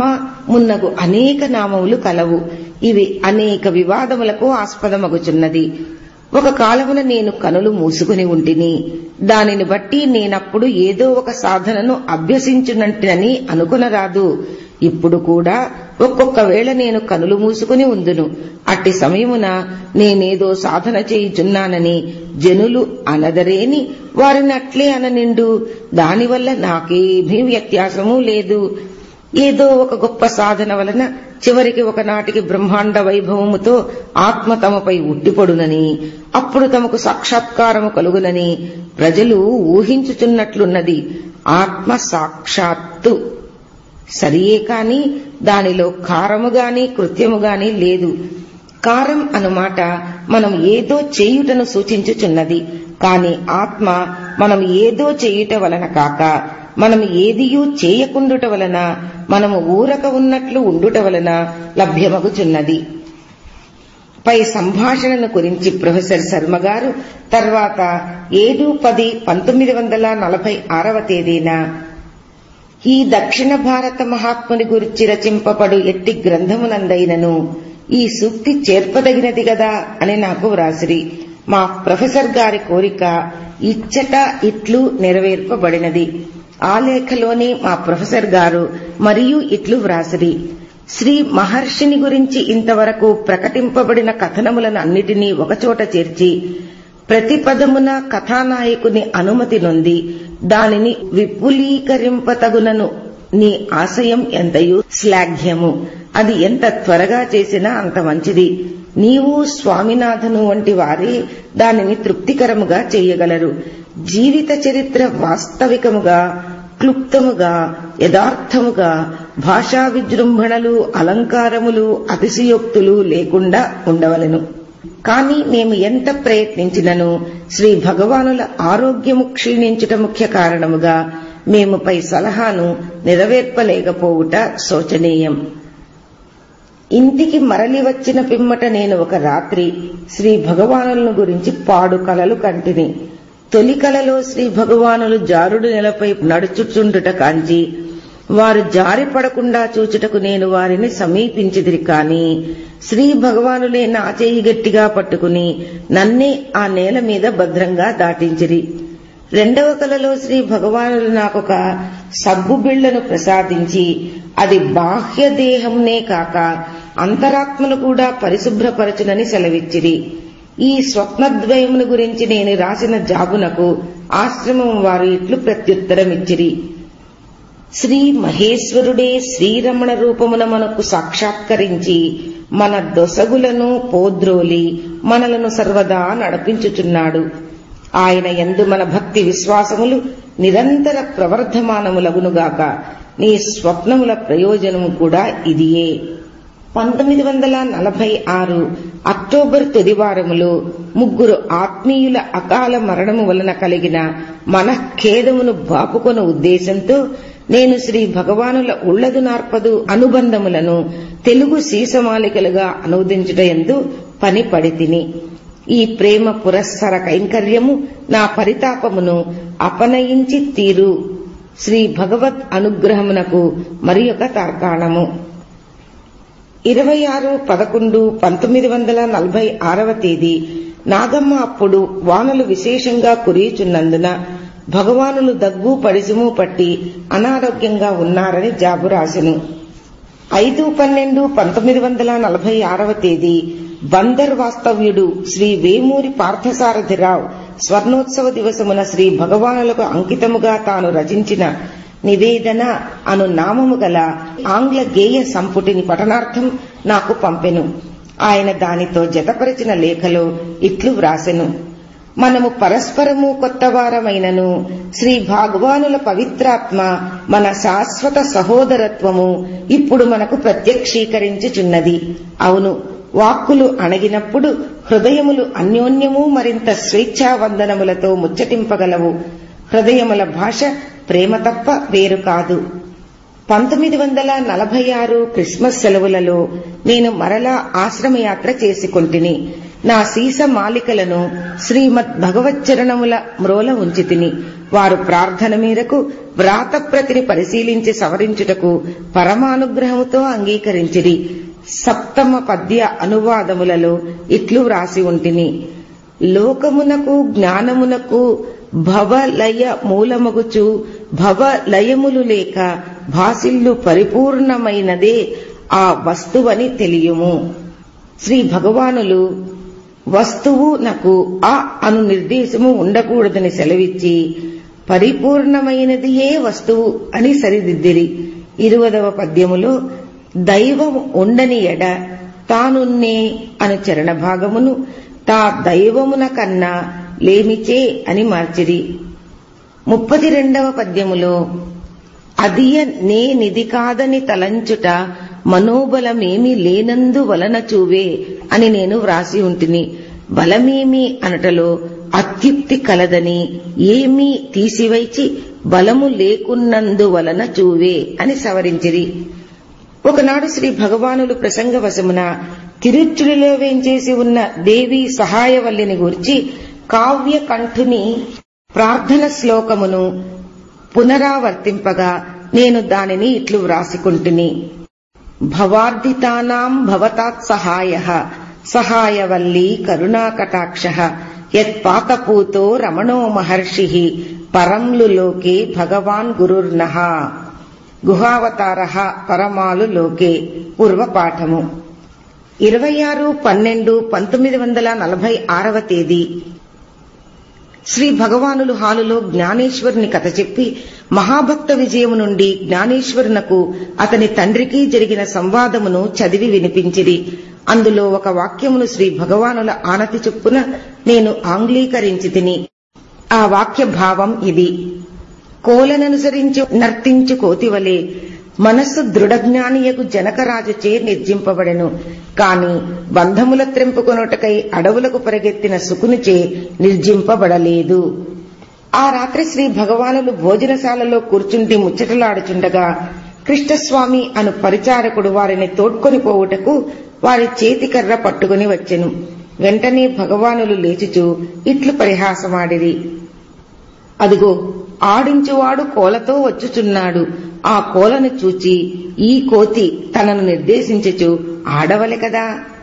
మున్నగు అనేక నామములు కలవు. ఇవి అనేక వివాదములకు ఆస్పదమగుచున్నది. ఒక కాలమున నేను కనులు మూసుకుని ఉంటిని. దానిని బట్టి నేనప్పుడు ఏదో ఒక సాధనను అభ్యసించునంటినని అనుకొనరాదు. ఇప్పుడు కూడా ఒక్కొక్క వేళ నేను కనులు మూసుకుని ఉందును. అట్టి సమయమున నేనేదో సాధన చేయుచున్నానని జనులు అనదరేని వారిని అట్లే అననిండు. దానివల్ల నాకేమీ వ్యత్యాసమూ లేదు. ఏదో ఒక గొప్ప సాధన వలన చివరికి ఒకనాటికి బ్రహ్మాండ వైభవముతో ఆత్మ తమపై ఉట్టిపడునని, అప్పుడు తమకు సాక్షాత్కారము కలుగునని ప్రజలు ఊహించుచున్నట్లున్నది. ఆత్మ సాక్షాత్తు సరియే కాని దానిలో కారముగాని కృత్యముగాని లేదు. కారం అనుమాట మనం ఏదో చేయుటను సూచించుచున్నది. కాని ఆత్మ మనం ఏదో చేయుట వలన కాక మనం ఏదియూ చేయకుండుట వలన, మనము ఊరక ఉన్నట్లు ఉండుట వలన లభ్యమగుచున్నది. పై సంభాషణను గురించి ప్రొఫెసర్ శర్మ గారు తర్వాత ఏడు పది పంతొమ్మిది వందల నలభై ఆరవ తేదీన ఈ దక్షిణ భారత మహాత్ముని గురించి రచింపబడు ఎట్టి గ్రంథమునందైనను ఈ సూక్తి చేర్పదగినది గదా అని నాకు వ్రాసిరి. మా ప్రొఫెసర్ గారి కోరిక ఇచ్చట ఇట్లు నెరవేర్పబడినది. ఆ లేఖలోనే మా ప్రొఫెసర్ గారు మరియు ఇట్లు వ్రాసిరి: శ్రీ మహర్షిని గురించి ఇంతవరకు ప్రకటింపబడిన కథనములను అన్నిటినీ ఒకచోట చేర్చి ప్రతి పదమున కథానాయకుని అనుమతి నొంది దానిని విపులీకరింపతగునను. నీ ఆశయం ఎంతయు శ్లాఘ్యము. అది ఎంత త్వరగా చేసినా అంత మంచిది. నీవు స్వామినాథను వంటి వారే దానిని తృప్తికరముగా చేయగలరు. జీవిత చరిత్ర వాస్తవికముగా, క్లుప్తముగా, యథార్థముగా, భాషా విజృంభణలు, అలంకారములు, అతిశయోక్తులు లేకుండా ఉండవలెను. కాని మేము ఎంత ప్రయత్నించినను శ్రీ భగవానుల ఆరోగ్యము క్షీణించుట ముఖ్య కారణముగా మేము పై సలహాను నెరవేర్పలేకపోవుట శోచనీయం. ఇంటికి మరలి వచ్చిన పిమ్మట నేను ఒక రాత్రి శ్రీ భగవానులను గురించి పాడు కలలు కంటిని. తొలి కలలో శ్రీ భగవానులు జారుడు నెలపై నడుచుచుండుట కాంచి వారు జారి పడకుండా చూచుటకు నేను వారిని సమీపించిదిరి. కాని శ్రీ భగవానులే నా చేయి గట్టిగా పట్టుకుని నన్నే ఆ నేల మీద భద్రంగా దాటించిరి. రెండవ కలలో శ్రీ భగవానులు నాకొక సబ్బు బిళ్లను ప్రసాదించి అది బాహ్య దేహంనే కాక అంతరాత్మను కూడా పరిశుభ్రపరచునని సెలవిచ్చిరి. ఈ స్వప్నద్వయమును గురించి నేను రాసిన జాబునకు ఆశ్రమం వారు ఇట్లు ప్రత్యుత్తరమిచ్చిరి: శ్రీ మహేశ్వరుడే శ్రీరమణ రూపమున మనకు సాక్షాత్కరించి మన దొసగులను పోద్రోలి మనలను సర్వదా నడిపించుచున్నాడు. ఆయన యందు మన భక్తి విశ్వాసములు నిరంతర ప్రవర్ధమానములగునుగాక. నీ స్వప్నముల ప్రయోజనము కూడా ఇదియే. పంతొమ్మిది వందల నలభై ఆరు అక్టోబర్ తొలివారములో ముగ్గురు ఆత్మీయుల అకాల మరణము వలన కలిగిన మనఃఖేదమును బాపుకొన ఉద్దేశంతో నేను శ్రీ భగవానుల ఉళ్లదు నార్పదు అనుబంధములను తెలుగు సీసమాలికలుగా అనువదించుటయందు పని పడితిని. ఈ ప్రేమ పురస్సర కైంకర్యము నా పరితాపమును అపనయించి తీరు శ్రీ భగవద్ అనుగ్రహమునకు మరి ఒక తార్కాణము. ఇరవై ఆరు పదకొండు పంతొమ్మిది వందల నలభై ఆరవ తేదీ నాగమ్మ అప్పుడు వానలు విశేషంగా కురియుచున్నందున భగవానులు దగ్గు పడిసిము పట్టి అనారోగ్యంగా ఉన్నారని జాబు రాసెను. ఐదు పన్నెండు పంతొమ్మిది వందల నలభై ఆరవ తేదీ బందర్ వాస్తవ్యుడు శ్రీ వేమూరి పార్థసారథిరావు స్వర్ణోత్సవ దివసమున శ్రీ భగవానులకు అంకితముగా తాను రచించిన నివేదన అను నామము గల ఆంగ్ల గేయ సంపుటిని పఠనార్థం నాకు పంపెను. ఆయన దానితో జతపరిచిన లేఖలో ఇట్లు వ్రాసెను: మనము పరస్పరము కొత్తవారమైనను శ్రీ భగవానుల పవిత్రాత్మ మన శాశ్వత సహోదరత్వము ఇప్పుడు మనకు ప్రత్యక్షీకరించుచున్నది. అవును, వాక్కులు అణగినప్పుడు హృదయములు అన్యోన్యము మరింత స్వేచ్ఛావందనములతో ముచ్చటింపగలవు. హృదయముల భాష ప్రేమ తప్ప వేరు కాదు. పంతొమ్మిది వందల నలభై ఆరు క్రిస్మస్ సెలవులలో నేను మరలా ఆశ్రమయాత్ర చేసుకొంటిని. నా సీస మాలికలను శ్రీమద్ భగవచ్చరణముల మ్రోల ఉంచితిని. వారు ప్రార్థన మేరకు వ్రాతప్రతిని పరిశీలించి సవరించుటకు పరమానుగ్రహముతో అంగీకరించిరి. సప్తమ పద్య అనువాదములలో ఇట్లు వ్రాసి ఉంటిని. లోకమునకు జ్ఞానమునకు భవలయ మూలమగుచు భవలయములు లేక భాసిల్లు పరిపూర్ణమైనదే ఆ వస్తువని తెలియుము. శ్రీ భగవానులు వస్తువు నాకు ఆ అను నిర్దేశము ఉండకూడదని సెలవిచ్చి పరిపూర్ణమైనది ఏ వస్తువు అని సరిదిద్దిరి. ఇరువదవ పద్యములో దైవం ఉండని ఎడ తానున్నే అను చరణ భాగమును తా దైవమున కన్నా లేమిచే అని మార్చిరి. ముప్పది రెండవ పద్యములో అదియ నే నిధి కాదని తలంచుట మనోబలమేమి లేనందు వలన చూవే అని నేను వ్రాసి ఉంటిని. బలమేమి అనటలో అత్యుక్తి కలదని ఏమీ తీసివైచి బలము లేకున్నందు వలన చూవే అని సవరించిరి. ఒకనాడు శ్రీ భగవానులు ప్రసంగవశమున తిరుచులిలో వేంచేసి ఉన్న దేవి సహాయవల్లిని గూర్చి కావ్య కంఠుని ప్రార్థన శ్లోకమును పునరావర్తింపగా నేను దానిని ఇట్లు వ్రాసికుంటుని. భవార్ధితానాం భవతాత్ సహాయః సహాయవల్లీ కరుణాకటాక్షః యత్పాతపూతో రమణో మహర్షిః పరంలు లోకే భగవాన్ గురుర్నః. గుహావతారః పరమాలు లోకే. పూర్వపాఠము. ఇరవై ఆరు పన్నెండు పంతొమ్మిది వందల నలభై ఆరవ తేదీ శ్రీ భగవానులు హాలులో జ్ఞానేశ్వరుని కథ చెప్పి మహాభక్త విజయము నుండి జ్ఞానేశ్వరునకు అతని తండ్రికి జరిగిన సంవాదమును చదివి వినిపించిరి. అందులో ఒక వాక్యమును శ్రీ భగవానుల ఆనతి చొప్పున నేను ఆంగ్లీకరించి తిని. ఆ వాక్య భావం ఇది: కోలననుసరించి నర్తించు కోతివలే మనస్సు దృఢజ్ఞానియకు జనకరాజుచే నిర్జింపబడెను. కాని బంధముల త్రెంపుకొనుటకై అడవులకు పరిగెత్తిన సుకునిచే నిర్జింపబడలేదు. ఆ రాత్రి శ్రీ భగవానులు భోజనశాలలో కూర్చుంటి ముచ్చటలాడుచుండగా కృష్ణస్వామి అను పరిచారకుడు వారిని తోడ్కొని పోవుటకు వారి చేతికర్ర పట్టుకుని వచ్చెను. వెంటనే భగవానులు లేచుచూ ఇట్లు పరిహాసమాడిరి: అదిగో ఆడించువాడు కోలతో వచ్చుచున్నాడు. ఆ కోలను చూచి ఈ కోతి తనను నిర్దేశించుచు ఆడవలె కదా.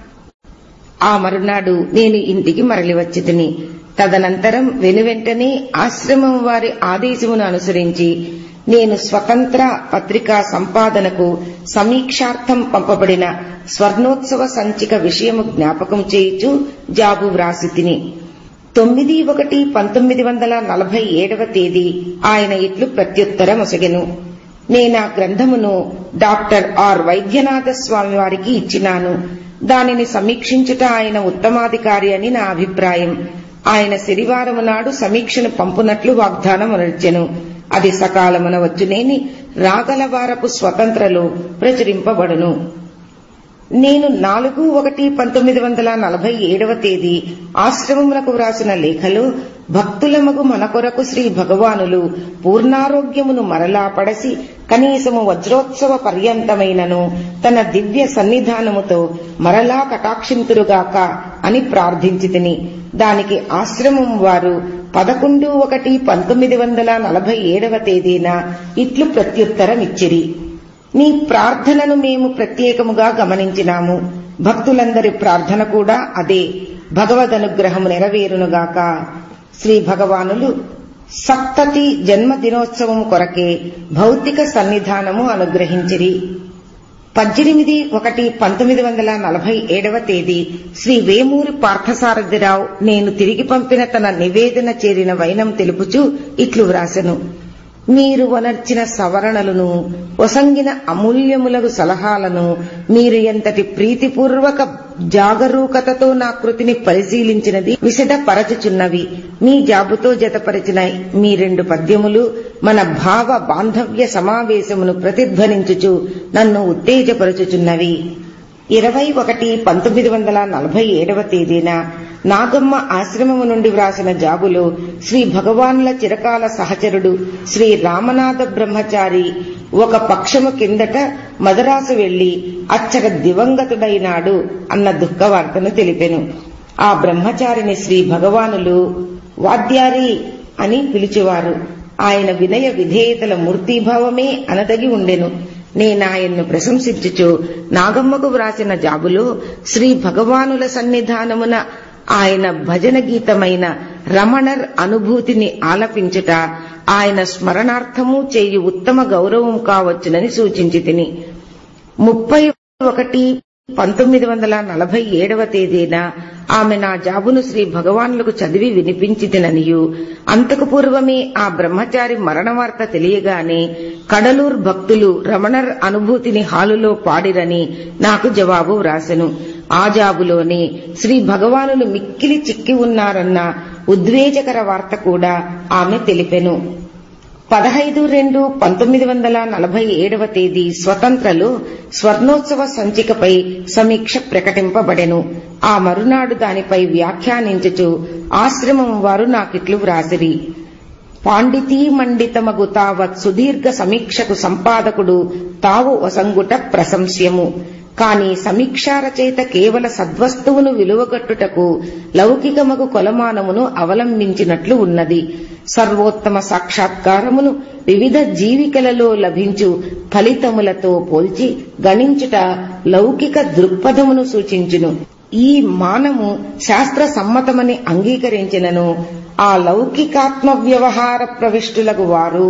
ఆ మరునాడు నేను ఇంటికి మరలి వచ్చితిని. తదనంతరం వెనువెంటనే ఆశ్రమం వారి ఆదేశమును అనుసరించి నేను స్వతంత్ర పత్రికా సంపాదనకు సమీక్షార్థం పంపబడిన స్వర్ణోత్సవ సంచిక విషయము జ్ఞాపకం చేయుచు జాబు వ్రాసి తిని. తొమ్మిది ఒకటి పంతొమ్మిది వందల నలభై ఏడవ తేదీ ఆయన ఇట్లు ప్రత్యుత్తరమొసగెను. నేనా గ్రంథమును డాక్టర్ ఆర్ వైద్యనాథ స్వామి వారికి ఇచ్చినాను. దానిని సమీక్షించుట ఆయన ఉత్తమాధికారి అని నా అభిప్రాయం. ఆయన శనివారము నాడు సమీక్షను పంపునట్లు వాగ్దానం అనర్చెను. అది సకాలమున వచ్చునేని రాగలవారపు స్వతంత్రలో ప్రచురింపబడును. నేను నాలుగు ఒకటి పంతొమ్మిది వందల నలభై ఏడవ తేదీ ఆశ్రమమునకు వ్రాసిన లేఖలో భక్తులమగు మన కొరకు శ్రీ భగవానులు పూర్ణారోగ్యమును మరలా పడసి కనీసము వజ్రోత్సవ పర్యంతమైనను తన దివ్య సన్నిధానముతో మరలా కటాక్షింతురుగాక అని ప్రార్థించి తిని. దానికి ఆశ్రమం వారు పదకొండు ఒకటి పంతొమ్మిది వందల నలభై ఏడవ తేదీన ఇట్లు ప్రత్యుత్తరమిచ్చిరి: నీ ప్రార్థనను మేము ప్రత్యేకముగా గమనించినాము. భక్తులందరి ప్రార్థన కూడా అదే. భగవదనుగ్రహము నెరవేరునుగాక. శ్రీ భగవానులు సప్తతి జన్మదినోత్సవము కొరకే భౌతిక సన్నిధానము అనుగ్రహించిరి. పద్దెనిమిది ఒకటి పంతొమ్మిది వందల నలభై ఏడవ తేదీ శ్రీ వేమూరి పార్థసారథిరావు నేను తిరిగి పంపిన తన నివేదన చేరిన వైనం తెలుపుచూ ఇట్లు వ్రాసెను: మీరు వనర్చిన సవరణలను, ఒసంగిన అమూల్యములకు సలహాలను, మీరు ఎంతటి ప్రీతిపూర్వక జాగరూకతతో నా కృతిని పరిశీలించినది విశదపరచుచున్నవి. మీ జాబుతో జతపరిచిన మీ రెండు పద్యములు మన భావ బాంధవ్య సమావేశమును ప్రతిధ్వనించుచు నన్ను ఉత్తేజపరచుచున్నవి. ఇరవై ఒకటి పంతొమ్మిది వందల నలభై ఏడవ తేదీన నాగమ్మ ఆశ్రమము నుండి వ్రాసిన జాబులో శ్రీ భగవానుల చిరకాల సహచరుడు శ్రీ రామనాథ బ్రహ్మచారి ఒక పక్షము కిందట మదరాసు వెళ్లి అచ్చట దివంగతుడైనాడు అన్న దుఃఖవార్తను తెలిపెను. ఆ బ్రహ్మచారిని శ్రీ భగవానులు వాద్యారి అని పిలిచేవారు. ఆయన వినయ విధేయతల మూర్తిభావమే అనదగి ఉండెను. నేనాయన్ను ప్రశంసించుచు నాగమ్మకు వ్రాసిన జాబులో శ్రీ భగవానుల సన్నిధానమున ఆయన భజన గీతమైన రమణర్ అనుభూతిని ఆలపించుట ఆయన స్మరణార్థము చేయు ఉత్తమ గౌరవం కావచ్చునని సూచించి తిని. ముప్పై ఒకటి పంతొమ్మిది వందల నలభై ఏడవ తేదీన ఆమె నా జాబును శ్రీ భగవానులకు చదివి వినిపించి తిననియు, అంతకు పూర్వమే ఆ బ్రహ్మచారి మరణ వార్త తెలియగానే కడలూరు భక్తులు రమణర్ అనుభూతిని హాలులో పాడిరని నాకు జవాబు వ్రాసెను. ఆ జాబులోనే శ్రీ భగవానులు మిక్కిలి చిక్కి ఉన్నారన్న ఉద్వేజకర వార్త కూడా ఆమె తెలిపెను. పదహైదు రెండు పంతొమ్మిది వందల నలభై ఏడవ తేదీ స్వతంత్రలో స్వర్ణోత్సవ సంచికపై సమీక్ష ప్రకటింపబడెను. ఆ మరునాడు దానిపై వ్యాఖ్యానించుచు ఆశ్రమం వారు నాకిట్లు వ్రాసిరి. పాండితీ మండితమగు తావత్ సుదీర్ఘ సమీక్షకు సంపాదకుడు తావు ఒసంగుట ప్రశంస్యము. కాని సమీక్షారచయిత కేవల సద్వస్తువును విలువగట్టుటకు లౌకికమగు కొలమానమును అవలంబించినట్లు ఉన్నది. సర్వోత్తమ సాక్షాత్కారమును వివిధ జీవికలలో లభించు ఫలితములతో పోల్చి గణించుట లౌకిక దృక్పథమును సూచించును. ఈ మానము శాస్త్ర సమ్మతమని అంగీకరించినను ఆ లౌకికాత్మ వ్యవహార ప్రవిష్టులకు వారు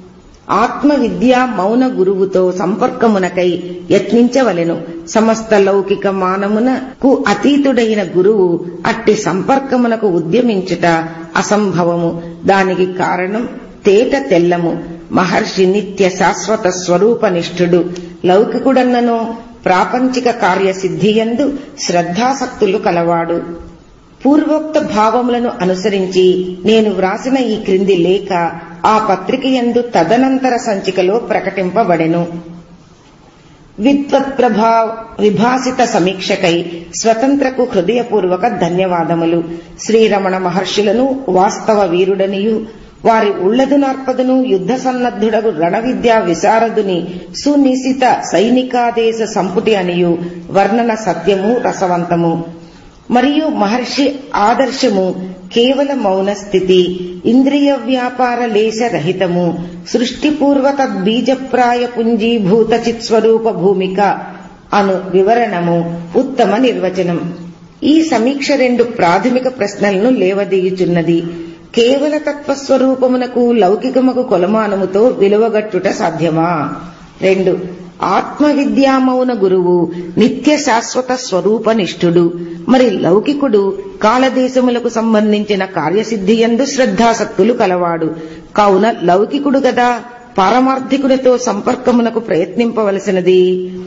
ఆత్మ విద్యా మౌన గురువుతో సంపర్కమునకై యత్నించవలెను. సమస్త లౌకిక మానమునకు అతీతుడైన గురువు అట్టి సంపర్కమునకు ఉద్యమించుట అసంభవము. దానికి కారణం తేట తెల్లము. మహర్షి నిత్య శాశ్వత స్వరూపనిష్ఠుడు. లౌకికుడన్నను ప్రాపంచిక కార్యసిద్ధియందు శ్రద్ధాసక్తులు కలవాడు. పూర్వోక్త భావములను అనుసరించి నేను వ్రాసిన ఈ క్రింది లేఖ ఆ పత్రికయందు తదనంతర సంచికలో ప్రకటింపబడెను. విద్వత్ ప్రభా విభాసిత సమీక్షకై స్వతంత్రకు హృదయపూర్వక ధన్యవాదములు. శ్రీరమణ మహర్షులను వాస్తవ వీరుడనియు వారి ఉళ్లదునార్పదును యుద్ధ సన్నద్ధుడగు రణ విద్యా విశారదుని సునిశిత సైనికాదేశ సంపుటి అనియు వర్ణన సత్యము రసవంతము. మరియు మహర్షి ఆదర్శము కేవల మౌన స్థితి, ఇంద్రియ వ్యాపార లేశ రహితము, సృష్టిపూర్వ తద్బీజప్రాయ పుంజీభూత చిత్స్వరూప భూమిక అను వివరణము ఉత్తమ నిర్వచనం. ఈ సమీక్ష రెండు ప్రాథమిక ప్రశ్నలను లేవదీయుచున్నది. కేవల తత్వస్వరూపమునకు లౌకికముకు కొలమానముతో విలువగట్టుట సాధ్యమా? రెండు, ఆత్మ విద్యామౌన గురువు నిత్య శాశ్వత స్వరూపనిష్ఠుడు. మరి లౌకికుడు కాలదేశములకు సంబంధించిన కార్యసిద్ధియందు శ్రద్ధాసక్తులు కలవాడు. కావున లౌకికుడు గదా పారమార్థికుడితో సంపర్కమునకు ప్రయత్నింపవలసినది.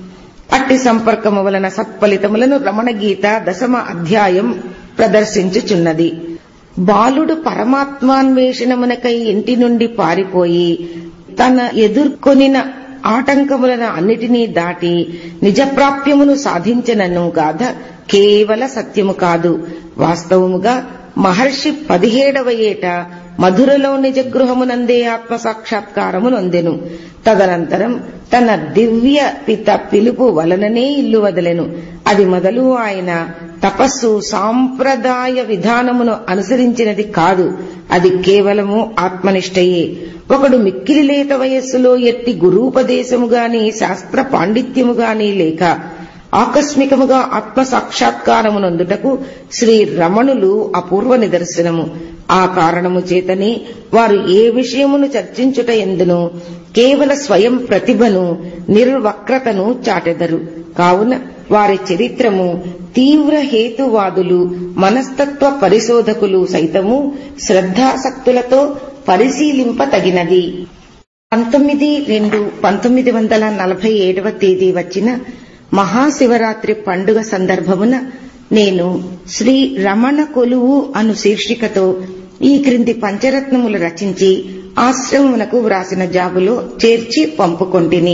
అట్టి సంపర్కము వలన సత్ఫలితములను రమణగీత దశమ అధ్యాయం ప్రదర్శించుచున్నది. బాలుడు పరమాత్మాన్వేషణమునకై ఇంటి నుండి పారిపోయి తన ఎదుర్కొనిన ఆటంకములను అన్నిటినీ దాటి నిజప్రాప్యమును సాధించనను గాథ కేవల సత్యము కాదు. వాస్తవముగా మహర్షి పదిహేడవ ఏట మధురలో నిజగృహమునందే ఆత్మ సాక్షాత్కారము నొందెను. తదనంతరం తన దివ్య పిత పిలుపు వలననే ఇల్లు వదలెను. అది మొదలు ఆయన తపస్సు సాంప్రదాయ విధానమును అనుసరించినది కాదు. అది కేవలము ఆత్మనిష్టయే. ఒకడు మిక్కిలి లేత వయస్సులో ఎట్టి గురూపదేశము గాని శాస్త్ర పాండిత్యము గాని లేక ఆకస్మికముగా ఆత్మ సాక్షాత్కారమునందుటకు శ్రీ రమణులు అపూర్వ నిదర్శనము. ఆ కారణము చేతనే వారు ఏ విషయమును చర్చించుట ఎందును కేవల స్వయం ప్రతిభను నిర్వక్రతను చాటెదరు. కావున వారి చరిత్రము తీవ్ర హేతువాదులు మనస్తత్వ పరిశోధకులు సైతము శ్రద్ధాసక్తులతో పరిశీలింపతగినది. పంతొమ్మిది రెండు పంతొమ్మిది వందల నలభై ఏడవ తేదీ వచ్చిన మహాశివరాత్రి పండుగ సందర్భమున నేను శ్రీ రమణ కొలువు అను శీర్షికతో ఈ క్రింది పంచరత్నములు రచించి ఆశ్రమమునకు వ్రాసిన జాబులో చేర్చి పంపుకొంటిని.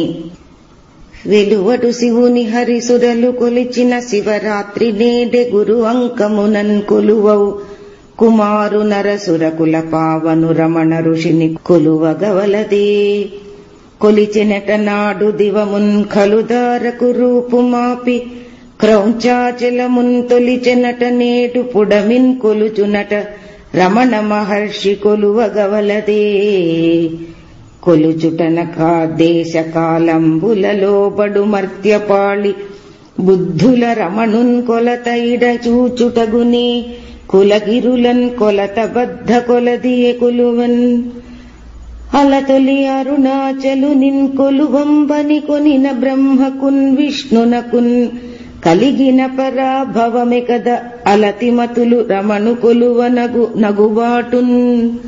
వెలువడు శివుని హరిసురలు కొలిచిన శివరాత్రి నేడే గురు అంకమునన్ కొలువవు కుమారు నరసురకుల పావను రమణ ఋషిని కొలువగవలదే. కొలిచెనట నాడు దివమున్ కలుదారకు రూపు మాపి క్రౌంచాచలమున్ తొలిచెనట నేటు పుడమిన్ కొలుచునట రమణ మహర్షి కొలువగవలదే. కొలుచుటనకా దేశ కాలంబులలో బడు మర్త్యపాళి బుద్ధుల రమణున్ కొలత ఇడ చూచుటగునే కులగిరులన్ కొలత బద్ధ కొలదియ కొలువన్. అలతొలి అరుణాచలు నిన్ కొలువంబని కొనిన బ్రహ్మకున్ విష్ణునకున్ కలిగిన పరాభవమె కద అలతిమతులు రమణు కొలువ నగు నగుబాటున్.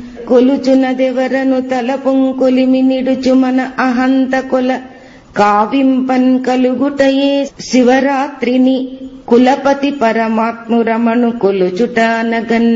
కొలుచునదెవరను తలపొంకొలిమి నిడుచు మన అహంత కొల కావింపన్ కలుగుటయే శివరాత్రిని కులపతి పరమాత్ము రమణు కొలుచుటానగన్.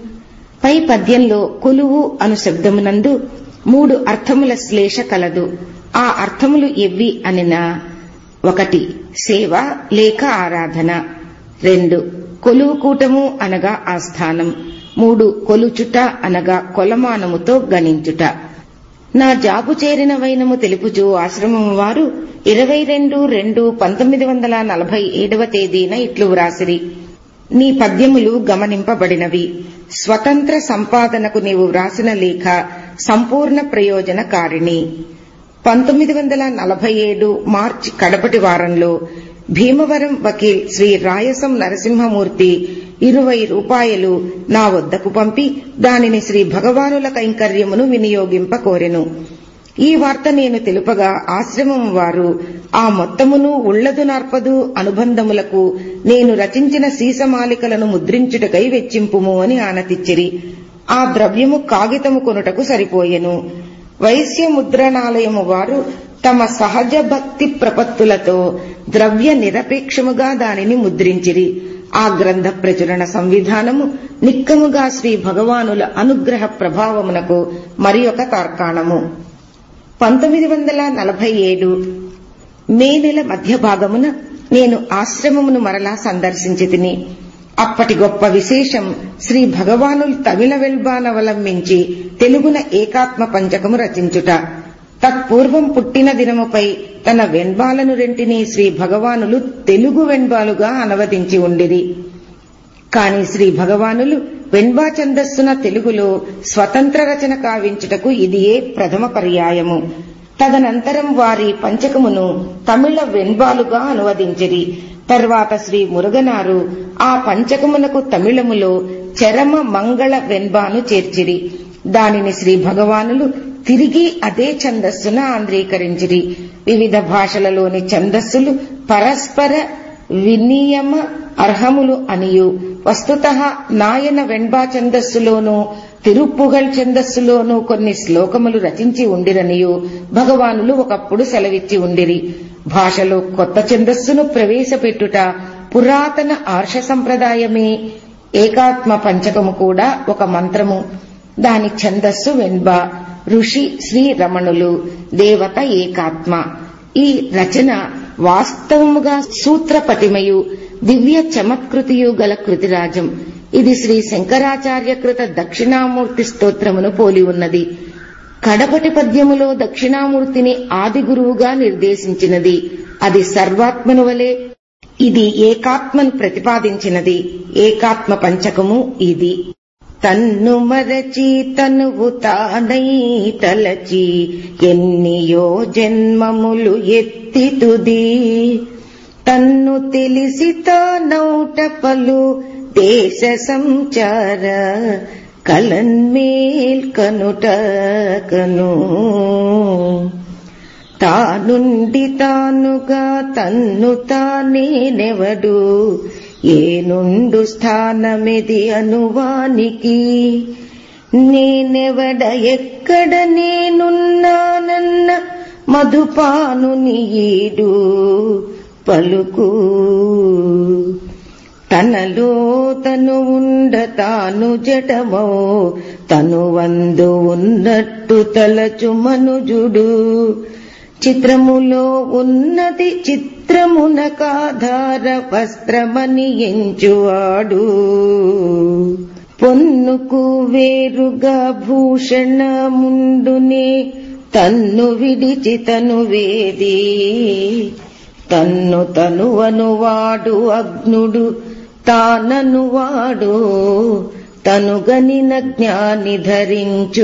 పై పద్యంలో కొలువు అను శబ్దమునందు మూడు అర్థముల శ్లేష కలదు. ఆ అర్థములు ఎవ్వి అనినా: ఒకటి సేవ లేక ఆరాధన, రెండు కొలువు కూటము అనగా ఆస్థానం, మూడు కొలుచుట అనగా కొలమానముతో గణించుట. నా జాబు చేరిన వైనము తెలుపుచు ఆశ్రమము వారు ఇరవై రెండు రెండు పంతొమ్మిది వందల నలభై ఏడవ తేదీన ఇట్లు వ్రాసిరి: నీ పద్యములు గమనింపబడినవి. స్వతంత్ర సంపాదనకు నీవు వ్రాసిన లేఖ సంపూర్ణ ప్రయోజనకారిణి. పంతొమ్మిది వందల నలభై ఏడు మార్చి కడపటి వారంలో భీమవరం వకీల్ శ్రీ రాయసం నరసింహమూర్తి ఇరవై రూపాయలు నా వద్దకు పంపి దానిని శ్రీ భగవానుల కైంకర్యమును వినియోగింప కోరెను. ఈ వార్త నేను తెలుపగా ఆశ్రమం వారు ఆ మొత్తమును ఉళ్లదు నార్పదు అనుబంధములకు నేను రచించిన సీసమాలికలను ముద్రించుటకై వెచ్చింపుము అని ఆనతిచ్చిరి. ఆ ద్రవ్యము కాగితము కొనుటకు సరిపోయెను. వైశ్య ముద్రణాలయము వారు తమ సహజ భక్తి ప్రపత్తులతో ద్రవ్య నిరపేక్షముగా దానిని ముద్రించిరి. ఆ గ్రంథ ప్రచురణ సంవిధానము నిక్కముగా శ్రీ భగవానుల అనుగ్రహ ప్రభావమునకు మరి ఒక తార్కాణము. పంతొమ్మిది వందల నలభై ఏడు మే నెల మధ్య భాగమున నేను ఆశ్రమమును మరలా సందర్శించి తిని. అప్పటి గొప్ప విశేషం శ్రీ భగవానులు తమిళ వెల్బానవలంబించి తెలుగున ఏకాత్మ పంచకము రచించుట. తత్పూర్వం పుట్టిన దినముపై తన వెన్బాలను రెంటిని శ్రీ భగవానులు తెలుగు వెన్బాలుగా అనువదించి ఉండిరి. కాని శ్రీ భగవానులు వెన్బా ఛందస్సున తెలుగులో స్వతంత్ర రచన కావించుటకు ఇదియే ప్రథమ పర్యాయము. తదనంతరం వారి పంచకమును తమిళ వెన్బాలుగా అనువదించిరి. తర్వాత శ్రీ మురుగనారు ఆ పంచకమునకు తమిళములో చరమ మంగళ వెన్బాను చేర్చిరి. దానిని శ్రీ భగవానులు తిరిగి అదే ఛందస్సున ఆంధ్రీకరించిరి. వివిధ భాషలలోని ఛందస్సులు పరస్పర వినియమ అర్హములు అనియు వస్తుతః నాయన వెన్బా ఛందస్సులోనూ తిరుప్పుగల్ ఛందస్సులోనూ కొన్ని శ్లోకములు రచించి ఉండిరనియు భగవానులు ఒకప్పుడు సెలవిచ్చి ఉండిరి. భాషలో కొత్త ఛందస్సును ప్రవేశపెట్టుట పురాతన ఆర్ష సంప్రదాయమే. ఏకాత్మ పంచకము కూడా ఒక మంత్రము. దాని ఛందస్సు వెన్బా. ఋషి శ్రీ రమణులు, దేవత ఏకాత్మ. ఈ రచన వాస్తవముగా సూత్ర పటిమయు దివ్య చమత్కృతియు గల కృతిరాజం. ఇది శ్రీ శంకరాచార్యకృత దక్షిణామూర్తి స్తోత్రమును పోలి ఉన్నది. కడపటి పద్యములో దక్షిణామూర్తిని ఆది గురువుగా నిర్దేశించినది. అది సర్వాత్మను వలె, ఇది ఏకాత్మను ప్రతిపాదించినది. ఏకాత్మ పంచకము ఇది. తన్ను మరచి తనువు తానై తలచి ఎన్నియో జన్మములు ఎత్తి తుది తన్ను తెలిసి తానౌట పలు దేశ సంచార కలన్మేల్ కనుట కను తానుండి తానుగా తన్ను తానేనెవడు ఏనుండు స్థానమిది అనువానికి నేనెవడ ఎక్కడ నేనున్నానన్న మధుపానుని ఈడు పలుకు తనలో తను ఉండ తాను జటమో తను వందు ఉన్నట్టు తలచు మనుజుడు చిత్రములో ఉన్నది చిత్రమునకాధార వస్త్రమని ఎంచువాడు పొన్నుకు వేరుగా భూషణముండునే తన్ను విడిచి తను వేది తన్ను తనువనువాడు అగ్నుడు తాననువాడు తనుగనిన జ్ఞాని ధరించు.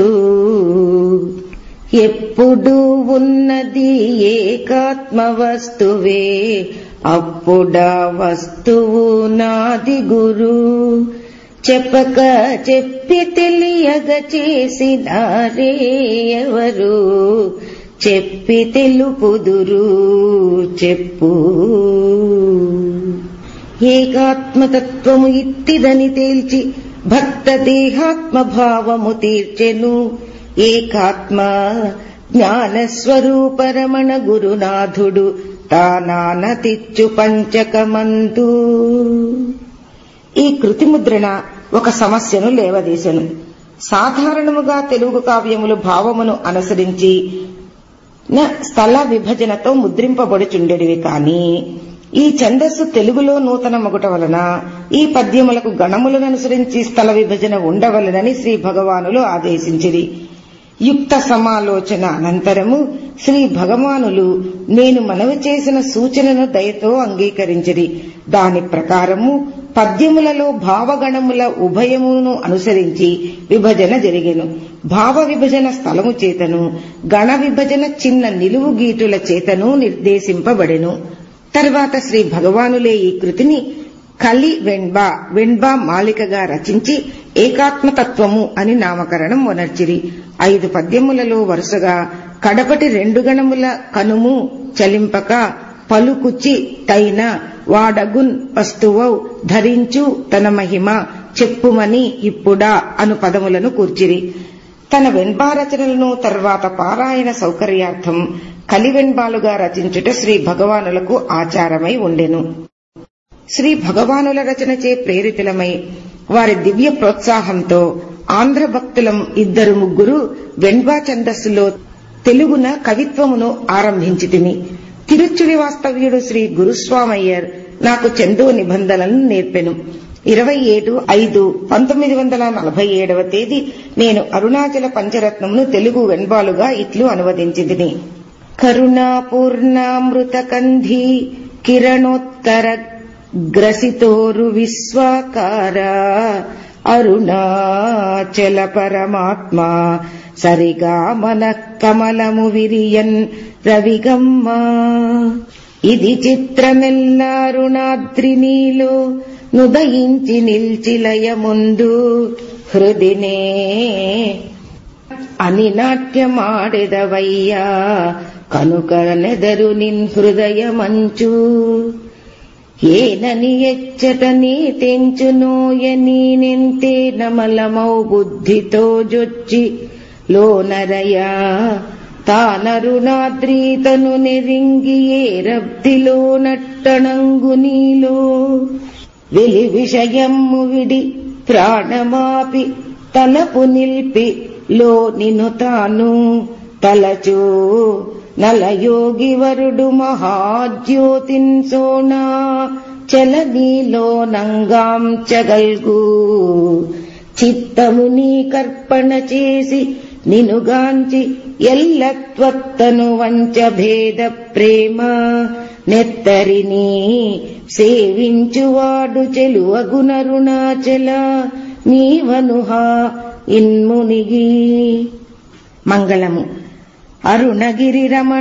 ఎప్పుడు ఉన్నది ఏకాత్మ వస్తువే అప్పుడా వస్తువు నాది గురు. చెప్పక చెప్పి తెలియగ చేసినారే ఎవరు చెప్పి తెలుపుదురు చెప్పు. ఏకాత్మతత్వము ఇట్టిదని తేల్చి భక్త దేహాత్మ భావము తీర్చెను. ఏకాత్మ జ్ఞానస్వరూపరమణ గురునాథుడు తానానతిచ్చు పంచకమందు. ఈ కృతిముద్రణ ఒక సమస్యను లేవదీసెను. సాధారణముగా తెలుగు కావ్యములు భావమును అనుసరించి స్థల విభజనతో ముద్రింపబడుచుండెడివి కాని ఈ ఛందస్సు తెలుగులో నూతన మొగుట వలన ఈ పద్యములకు గణములను అనుసరించి స్థల విభజన ఉండవలనని శ్రీ భగవానులు ఆదేశించిరి. యుక్త సమాలోచన అనంతరము శ్రీ భగవానులు నేను మనవి చేసిన సూచనను దయతో అంగీకరించిరి. దాని ప్రకారము పద్యములలో భావగణముల ఉభయమును అనుసరించి విభజన జరిగెను. భావ విభజన స్థలము చేతను, గణ విభజన చిన్న నిలువు గీటుల చేతను నిర్దేశింపబడెను. తర్వాత శ్రీ భగవానులే ఈ కృతిని కలి వెణ్బా వెణ్బా మాలికగా రచించి ఏకాత్మతత్వము అని నామకరణం వనర్చిరి. ఐదు పద్యములలో వరుసగా కడపటి రెండు గణముల కనుము చలింపక పలుకుచి తైన వాడగున్ వస్తువౌ ధరించు తన మహిమ చెప్పుమని ఇప్పుడా అను పదములను కూర్చిరి. తన వెణ్బా రచనలను తర్వాత పారాయణ సౌకర్యార్థం కలివెణ్బాలుగా రచించుట శ్రీ భగవానులకు ఆచారమై ఉండెను. శ్రీ భగవానుల రచనచే ప్రేరితులమై వారి దివ్య ప్రోత్సాహంతో ఆంధ్ర భక్తులం ఇద్దరు ముగ్గురు వెణ్బా ఛందస్సులో తెలుగున కవిత్వమును ఆరంభించితిమి. తిరుచుడి వాస్తవ్యుడు శ్రీ గురుస్వామయ్యర్ నాకు చందో నిబంధనలను నేర్పెను. ఇరవై ఏడు ఐదు పంతొమ్మిది వందల నలభై ఏడవ తేదీ నేను అరుణాచల పంచరత్నమును తెలుగు వెణ్బాలుగా ఇట్లు అనువదించితిని. కరుణాపూర్ణామృత కంధి కిరణోత్తర గ్రసితోరు విశ్వాకార అరుణాచల పరమాత్మ సరిగా మన కమలము విరియన్ రవిగమ్మ. ఇది చిత్రమెల్లారుణాద్రి నీలో నుదయించి నిల్చిలయ ముందు హృదినే అని నాట్యమాడెదవయ్యా కనుక నెదరు నిన్ హృదయమంచు. ఏనని ఎచ్చట నీ తెంచునోయని నింతే నమలమౌ బుద్ధితో జొచ్చి లోనరయా తానరుణాద్రీతను నెరింగి ఏ రబ్దిలో నట్టణంగు నీలో వెలి విషయమ్ము విడి ప్రాణమాపి తలపు నిల్పి లో నిను తాను తలచూ నలయోగి వరుడు మహాజ్యోతిన్ సోనా చల నీలో నంగాంచగల్గు. చిత్తము నీ కర్పణ చేసి నినుగాంచి ఎల్లత్వత్తను వంచ భేద ప్రేమ నెత్తరిని సేవించువాడు చెలువగునరుణాచల నీవనుహా ఇన్మునిగి. మంగళము. అరుణగిరి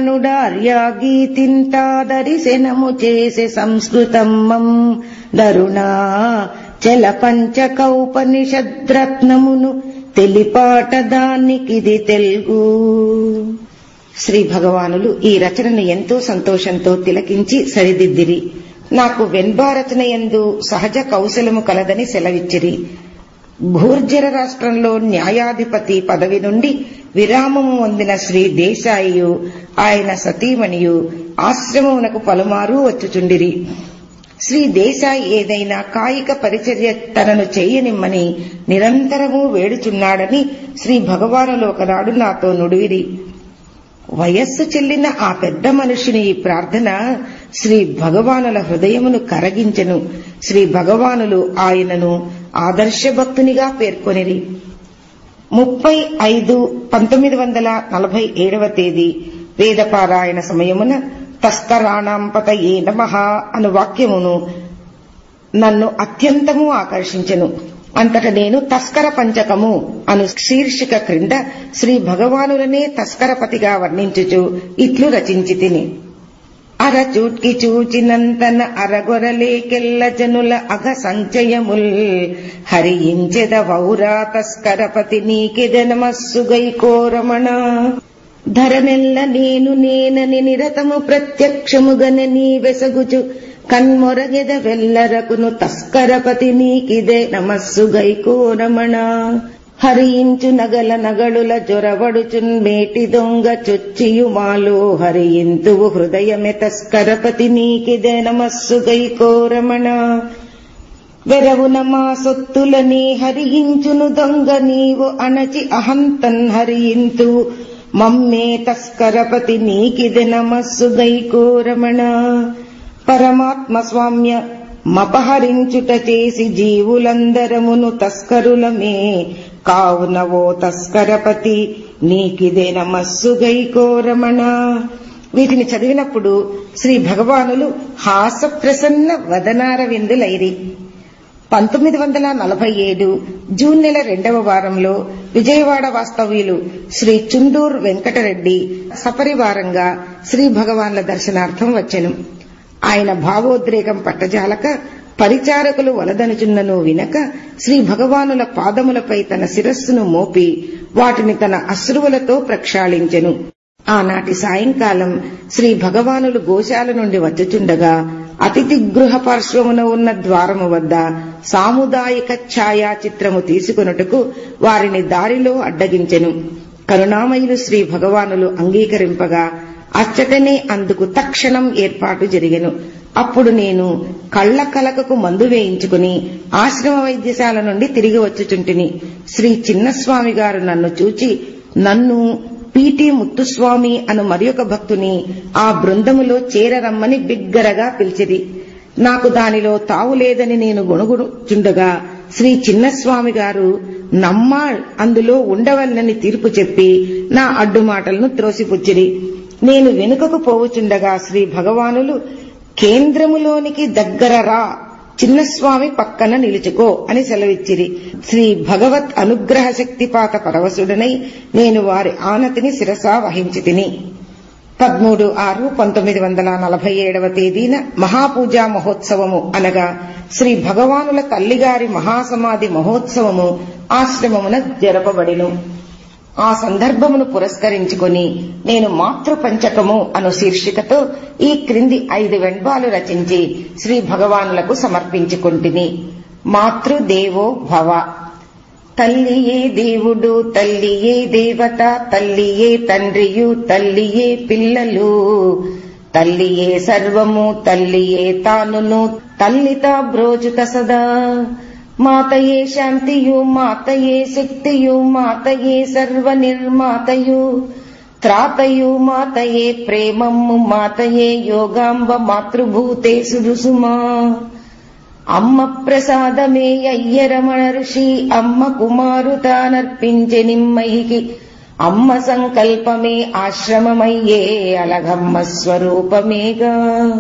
రమణుడార్యాగీతింతాదరిశనము చేసే సంస్కృతమ్మం దరుణా చల పంచకౌపనిషద్రత్నమును తెలిపాట దానికిది తెలుగు. శ్రీ భగవానులు ఈ రచనను ఎంతో సంతోషంతో తిలకించి సరిదిద్దిరి. నాకు వెణ్బా రచన యందు సహజ కౌశలము కలదని సెలవిచ్చిరి. భూర్జర రాష్ట్రంలో న్యాయాధిపతి పదవి నుండి విరామము పొందిన శ్రీ దేశాయియు ఆయన సతీమణియు ఆశ్రమమునకు పలుమారు వచ్చుచుండిరి. శ్రీ దేశాయి ఏదైనా కాయిక పరిచర్య తనను చెయ్యనిమ్మని నిరంతరము వేడుచున్నాడని శ్రీ భగవానులు ఒకనాడు నాతో నుడివిరి. వయస్సు చెల్లిన ఆ పెద్ద మనుషుని ఈ ప్రార్థన శ్రీ భగవానుల హృదయమును కరగించెను. శ్రీ భగవానులు ఆయనను ఆదర్శ భక్తునిగా పేర్కొనిరి. ముప్పై ఐదు పంతొమ్మిది వందల నలభై ఏడవ తేదీ వేదపారాయణ సమయమున తస్కరాణాం పతయే నమః అను వాక్యమును నన్ను అత్యంతము ఆకర్షించెను. అంతట నేను తస్కర పంచకము అను శీర్షిక క్రింద శ్రీ భగవానులనే తస్కరపతిగా వర్ణించుచు ఇట్లు రచించితిని. అరచూట్కి చూచినంతన అరగొరలేకెల్ల జనుల అఘ సంచయముల్ హరించెద వౌరా తస్కరపతి నీకిద నమస్సుగై కోరమణ. ధరనెల్ల నేను నేనని నిరతము ప్రత్యక్షముగన నీ వెసగుచు కన్మొరగెద వెల్లరకును తస్కరపతి నీకిదే నమస్సుగై కోరమణ. హరించు నగల నగళుల జొరవడుచున్ మేటి దొంగ చొచ్చియుమాలో హరింతువు హృదయమె తస్కరపతి నీకిదే నమస్సుగై కోరమణ. వెరవున మా సొత్తులని హరించును దొంగ నీవు అణచి అహంతన్ హరింతు మమ్మే తస్కరపతి నీకిదే నమస్సుగై కోరమణ. పరమాత్మ స్వామ్య మపహరించుట చేసి జీవులందరమును తస్కరులమే కావున ఓ తస్కరపతి నీకిదే నమస్సుగై కోరమణ. వీటిని చదివినప్పుడు శ్రీ భగవానులు హాస ప్రసన్న వదనార విందులైరి. పంతొమ్మిది వందల నలభై ఏడు జూన్ నెల రెండవ వారంలో విజయవాడ వాస్తవ్యులు శ్రీ చుండూర్ వెంకటరెడ్డి సపరివారంగా శ్రీ భగవాన్ల దర్శనార్థం వచ్చెను. ఆయన భావోద్రేకం పట్టజాలక పరిచారకులు వలదనుచున్నను వినక శ్రీ భగవానుల పాదములపై తన శిరస్సును మోపి వాటిని తన అశ్రువులతో ప్రక్షాళించెను. ఆనాటి సాయంకాలం శ్రీ భగవానులు గోశాల నుండి వచ్చుచుండగా అతిథి గృహ పార్శ్వమున ఉన్న ద్వారము వద్ద సాముదాయిక ఛాయాచిత్రము తీసుకొనుటకు వారిని దారిలో అడ్డగించెను. కరుణామయులు శ్రీ భగవానులు అంగీకరింపగా అచ్చటనే అందుకు తక్షణం ఏర్పాటు జరిగెను. అప్పుడు నేను కళ్ల కలకకు మందు వేయించుకుని ఆశ్రమ వైద్యశాల నుండి తిరిగి వచ్చుచుంటిని. శ్రీ చిన్నస్వామి గారు నన్ను చూచి నన్ను పీటీ ముత్తుస్వామి అను మరియొక భక్తుని ఆ బృందములో చేరరమ్మని బిగ్గరగా పిలిచిది. నాకు దానిలో తావులేదని నేను గొణుగుచుండగా శ్రీ చిన్నస్వామి గారు నమ్మాళ్ అందులో ఉండవలనని తీర్పు చెప్పి నా అడ్డుమాటలను త్రోసిపుచ్చిరి. నేను వెనుకకు పోవుచుండగా శ్రీ భగవానులు కేంద్రములోనికి దగ్గర రా, చిన్నస్వామి పక్కన నిలుచుకో అని సెలవిచ్చిరి. శ్రీ భగవత్ అనుగ్రహ శక్తిపాత పరవశుడనై నేను వారి ఆనతిని శిరసా వహించి తిని. పదమూడు ఆరు పంతొమ్మిది వందల నలభై ఏడవ తేదీన మహాపూజా మహోత్సవము అనగా శ్రీ భగవానుల తల్లిగారి మహాసమాధి మహోత్సవము ఆశ్రమమున జరపబడిను. ఆ సందర్భమును పురస్కరించుకుని నేను మాతృపంచకము అను శీర్షికతో ఈ క్రింది ఐదు వెండ్బాలు రచించి శ్రీ భగవానులకు సమర్పించుకుంటుని. మాతృదేవో భవ. తల్లియే దేవుడు, తల్లియే దేవత, తల్లియే తండ్రియు, తల్లియే పిల్లలు, తల్లియే సర్వము, తల్లియే తానును, తల్లిత బ్రోచుత సదా. మాతయే శాంతియు, మాతయే శక్తియు, మాతయే సర్వ నిర్మాతయు, త్రాతయు మాతయే ప్రేమమ్ము, మాతయే యోగాంబ మాతృభూతే సురుసుమా. అమ్మ ప్రసాదమే అయ్యరమణ ఋషి, అమ్మ కుమారుతానర్పించె నిమ్మయికి, అమ్మ సంకల్పమే ఆశ్రమమయ్యే అలగమ్మ స్వరూపమేగా.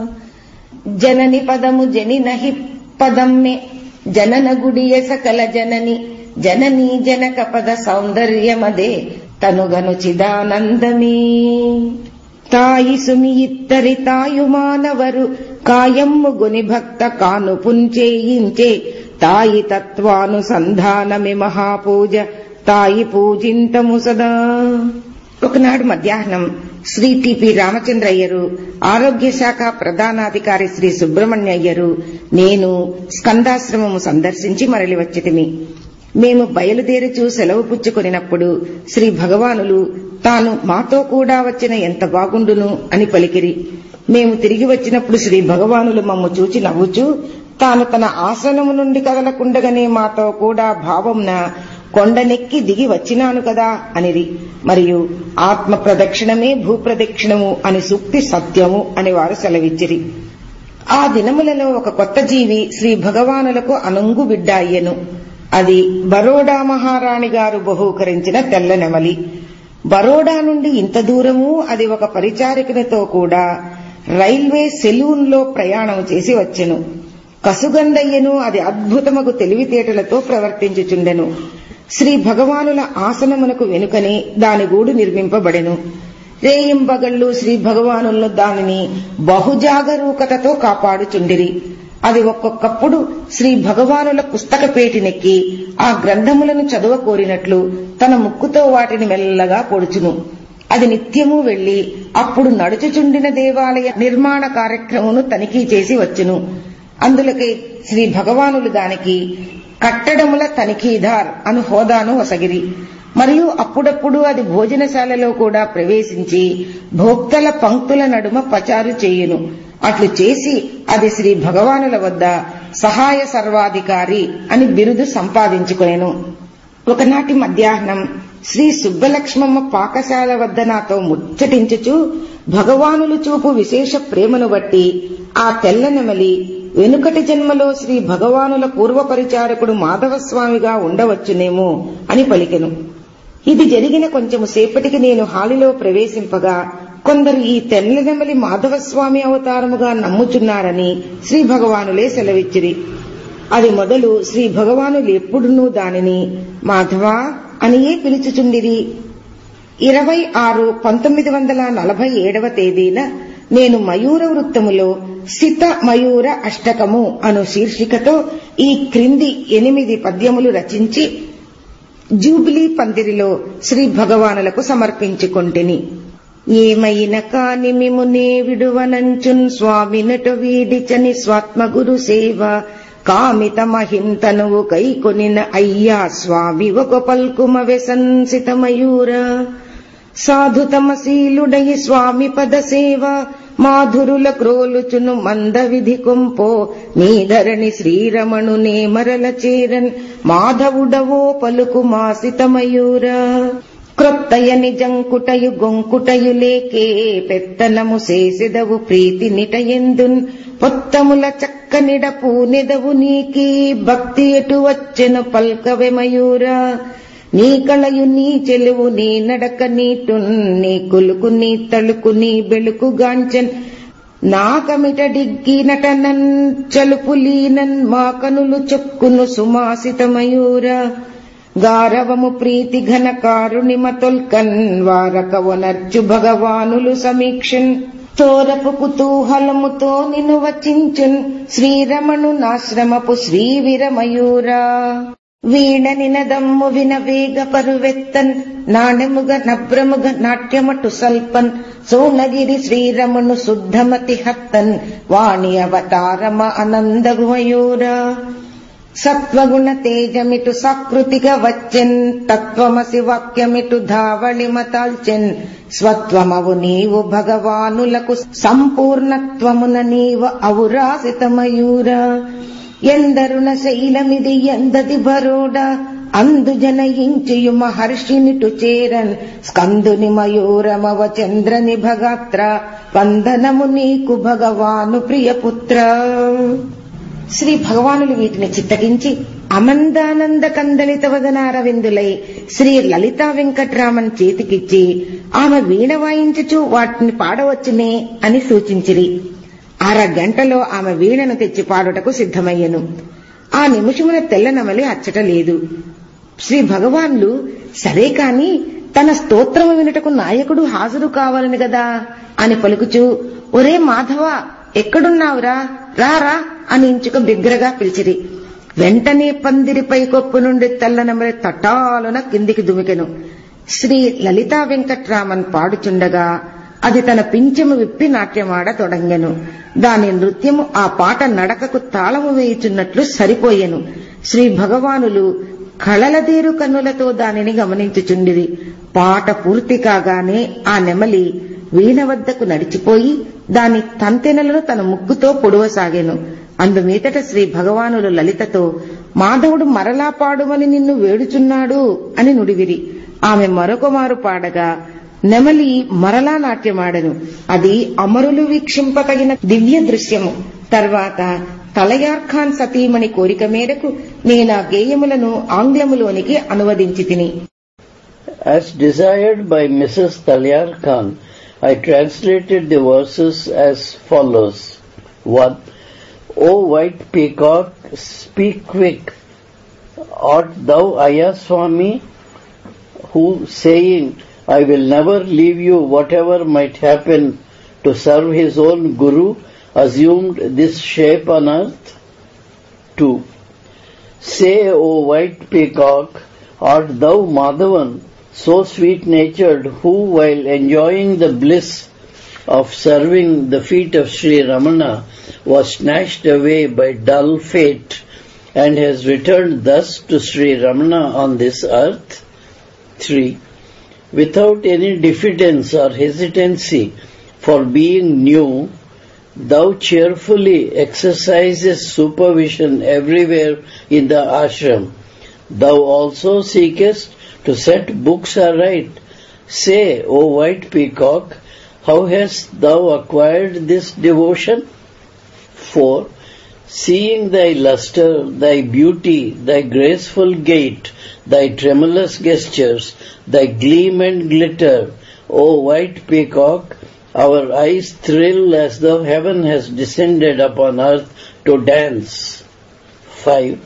జనని పదము జనినహి పదమ్మె, జనన గుడియ సకల జనని, జననీ జనక పద సౌందర్యమదే తనుగను చిదానందమే. తాయి సుమి ఇత్తరి తాయు మానవరు, కాయమ్ము గుని భక్త కాను పుంచేయించే, తాయి తత్వానుసంధానమి మహాపూజ, తాయి పూజింతము సదా. ఒకనాడు మధ్యాహ్నం శ్రీ టిపి రామచంద్రయ్యరు, ఆరోగ్య శాఖ ప్రధానాధికారి శ్రీ సుబ్రహ్మణ్యయ్యరు, నేను స్కందాశ్రమము సందర్శించి మరలి వచ్చితిమి. మేము బయలుదేరుచూ సెలవు పుచ్చుకొనినప్పుడు శ్రీ భగవానులు తాను మాతో కూడా వచ్చిన ఎంత బాగుండును అని పలికిరి. మేము తిరిగి వచ్చినప్పుడు శ్రీ భగవానులు మమ్ము చూచి నవ్వుచూ తాను తన ఆసనము నుండి కదలకుండగానే మాతో కూడా భావంన కొండనెక్కి దిగి వచ్చినాను కదా అనిరి. మరియు ఆత్మ ప్రదక్షిణమే భూప్రదక్షిణము అని సూక్తి సత్యము అని వారు సెలవిచ్చిరి. ఆ దినములలో ఒక కొత్త జీవి శ్రీ భగవానులకు అనుంగు బిడ్డ అయ్యెను. అది బరోడా మహారాణి గారు బహూకరించిన తెల్ల నెమలి. బరోడా నుండి ఇంత దూరము అది ఒక పరిచారికనితో కూడా రైల్వే సెలూన్ లో ప్రయాణం చేసి వచ్చెను. కసుగందయ్యను అది అద్భుతమగు తెలివితేటలతో ప్రవర్తించుచుండెను. శ్రీ భగవానుల ఆసనమునకు వెనుకనే దాని గూడు నిర్మింపబడెను. రేయింబగళ్లు శ్రీ భగవానులను దానిని బహుజాగరూకతతో కాపాడుచుండిరి. అది ఒక్కొక్కప్పుడు శ్రీ భగవానుల పుస్తకపేటినెక్కి ఆ గ్రంథములను చదువ కోరినట్లు తన ముక్కుతో వాటిని మెల్లగా పొడుచును. అది నిత్యము వెళ్లి అప్పుడు నడుచుచుండిన దేవాలయ నిర్మాణ కార్యక్రమమును తనిఖీ చేసి వచ్చును. అందులకే శ్రీ భగవానులు దానికి కట్టడముల తనిఖీదార్ అను హోదాను వసగిరి. మరియు అప్పుడప్పుడు అది భోజనశాలలో కూడా ప్రవేశించి భోక్తల పంక్తుల నడుమ పచారు చేయును. అట్లు చేసి అది శ్రీ భగవానుల వద్ద సహాయ సర్వాధికారి అని బిరుదు సంపాదించుకొనెను. ఒకనాటి మధ్యాహ్నం శ్రీ సుబ్బలక్ష్మమ్మ పాకశాల వద్ద నాతో ముచ్చటించుచు భగవానులు చూపు విశేష ప్రేమను బట్టి ఆ తెల్లనెమలి వెనుకటి జన్మలో శ్రీ భగవానుల పూర్వ పరిచారకుడు మాధవస్వామిగా ఉండవచ్చునేమో అని పలికెను. ఇది జరిగిన కొంచెము సేపటికి నేను హాలిలో ప్రవేశింపగా కొందరు ఈ తెల్లనెమలి మాధవస్వామి అవతారముగా నమ్ముచున్నారని శ్రీ భగవానులే సెలవిచ్చిరి. అది మొదలు శ్రీ భగవానులు ఎప్పుడునూ దానిని మాధవా అనియే పిలుచుచుండిరి. ఇరవై ఆరు పంతొమ్మిది వందల నలభై ఏడవ తేదీన నేను మయూర వృత్తములో సిత మయూర అష్టకము అను శీర్షికతో ఈ క్రింది ఎనిమిది పద్యములు రచించి జూబిలీ పందిరిలో శ్రీ భగవానులకు సమర్పించుకొంటిని. ఏమైన కాని మిమునే విడువనంచున్ స్వామినటు వీడిచని స్వాత్మగురు సేవ కామిత మహింతనువు కైకొనిన అయ్యా స్వామి ఒక పల్కుమ వెసంసిత మయూర సాధుతమశీలుడై స్వామి పద సేవ మాధురుల క్రోలుచును మంద విధి కొంపో నీధరణి శ్రీరమణు నే మరల చేరన్ మాధవుడవో పలుకు మాసిత మయూర క్రొత్తయ నిజంకుటయు గొంకుటయు లేకే పెత్తనము చేసెదవు ప్రీతి నిటయందున్ పొత్తముల చక్కనిడ పూనెదవు నీకీ భక్తి ఎటు వచ్చెను పల్కవె మయూరా నీ కళయు నీ చెలువు నీ నడక నీటున్ నీ కులుకు నీ తళుకు నీ బెళుకు గాంచన్ నాకమిట డిగ్గి నటనన్ చలుపులీనన్ మా కనులు చొక్కును సుమాసిత మయూర గారవము ప్రీతి ఘన కారుణిమ తొల్కన్ వారక వనర్చు భగవానులు సమీక్షన్ తోరపు కుతూహలముతో నిను వచించున్ శ్రీరమణు నాశ్రమపు శ్రీవీరమయూరా వీణ నినదమ్ము విన వేగ పరువెత్తన్ నాణెముగ నభ్రముగ నాట్యమటు సల్పన్ సోనగిరి శ్రీరమణు శుద్ధమతి హత్తన్ వాణి అవతారమ అనందగుమయూరా సత్వగుణ తేజమిటు సకృతిగా వచ్చెన్ తత్వమసి వాక్యమిటు ధావళిమ తాల్చెన్ స్వత్వమవు నీవు భగవానులకు సంపూర్ణత్వమున నీవు ఔరాసిత మయూరా ఎందరుణ శైలమిది ఎందది బరోడ అందు జనయించియు మహర్షినిటు చేరన్ స్కందుని మయూరమవ చంద్రని భగాత్ర వందనము నీకు భగవాను ప్రియపుత్ర. శ్రీ భగవానులు వీటిని చిత్తగించి అమందానంద కందలిత వదనారవిందులై శ్రీ లలితా వెంకట్రామన్ చేతికిచ్చి ఆమె వీణ వాయించుచు వాటిని పాడవచ్చునే అని సూచించిరి. అరగంటలో ఆమె వీణను తెచ్చి పాడుటకు సిద్ధమయ్యను. ఆ నిమిషమున తెల్లనమలి అచ్చట లేదు. శ్రీ భగవాన్లు సరే కాని తన స్తోత్రము వినుటకు నాయకుడు హాజరు కావాలని గదా అని పలుకుచూ ఒరే మాధవ ఎక్కడున్నావురా రారా అని ఇంచుక బిగ్గరగా పిలిచిరి. వెంటనే పందిరిపై కొప్పు నుండి తెల్లనమలి తటాలున కిందికి దుమికెను. శ్రీ లలితా వెంకట్రామన్ పాడుచుండగా అది తన పింఛము విప్పి నాట్యమాడ తొడంగెను. దాని నృత్యము ఆ పాట నడకకు తాళము వేయుచున్నట్లు సరిపోయెను. శ్రీ భగవానులు కళలదేరు కన్నులతో దానిని గమనించుచుండిరి. పాట పూర్తి కాగానే ఆ నెమలి వీణ వద్దకు నడిచిపోయి దాని తంతెనలను తన ముక్కుతో పొడవసాగెను. అందుమీదట శ్రీ భగవానులు లలితతో మాధవుడు మరలా పాడుమని నిన్ను వేడుచున్నాడు అని నుడివిరి. ఆమె మరొకమారు పాడగా నెమలి మరలా నాట్యమాడెను. అది అమరులు వీక్షింపతగిన దివ్య దృశ్యము. తర్వాత తలయార్ ఖాన్ సతీమణి కోరిక మేరకు నేనా గేయములను ఆంగ్లములోనికి అనువదించి తిని. As desired by Missus Talyar Khan, I translated the verses as follows. one. O white peacock, speak quick. Art thou Ayaswami, who, saying, I will never leave you whatever might happen, to serve his own Guru, assumed this shape on earth? two. Say, O white peacock, art thou Madhavan, so sweet-natured, who, while enjoying the bliss of serving the feet of Sri Ramana, was snatched away by dull fate and has returned thus to Sri Ramana on this earth? three. Without any diffidence or hesitancy for being new, thou cheerfully exercises supervision everywhere in the ashram. Thou also seekest to set books aright. Say, O white peacock, how hast thou acquired this devotion? four. Seeing thy lustre, thy beauty, thy graceful gait, thy tremulous gestures, thy gleam and glitter, O white peacock, our eyes thrill as though heaven has descended upon earth to dance. five.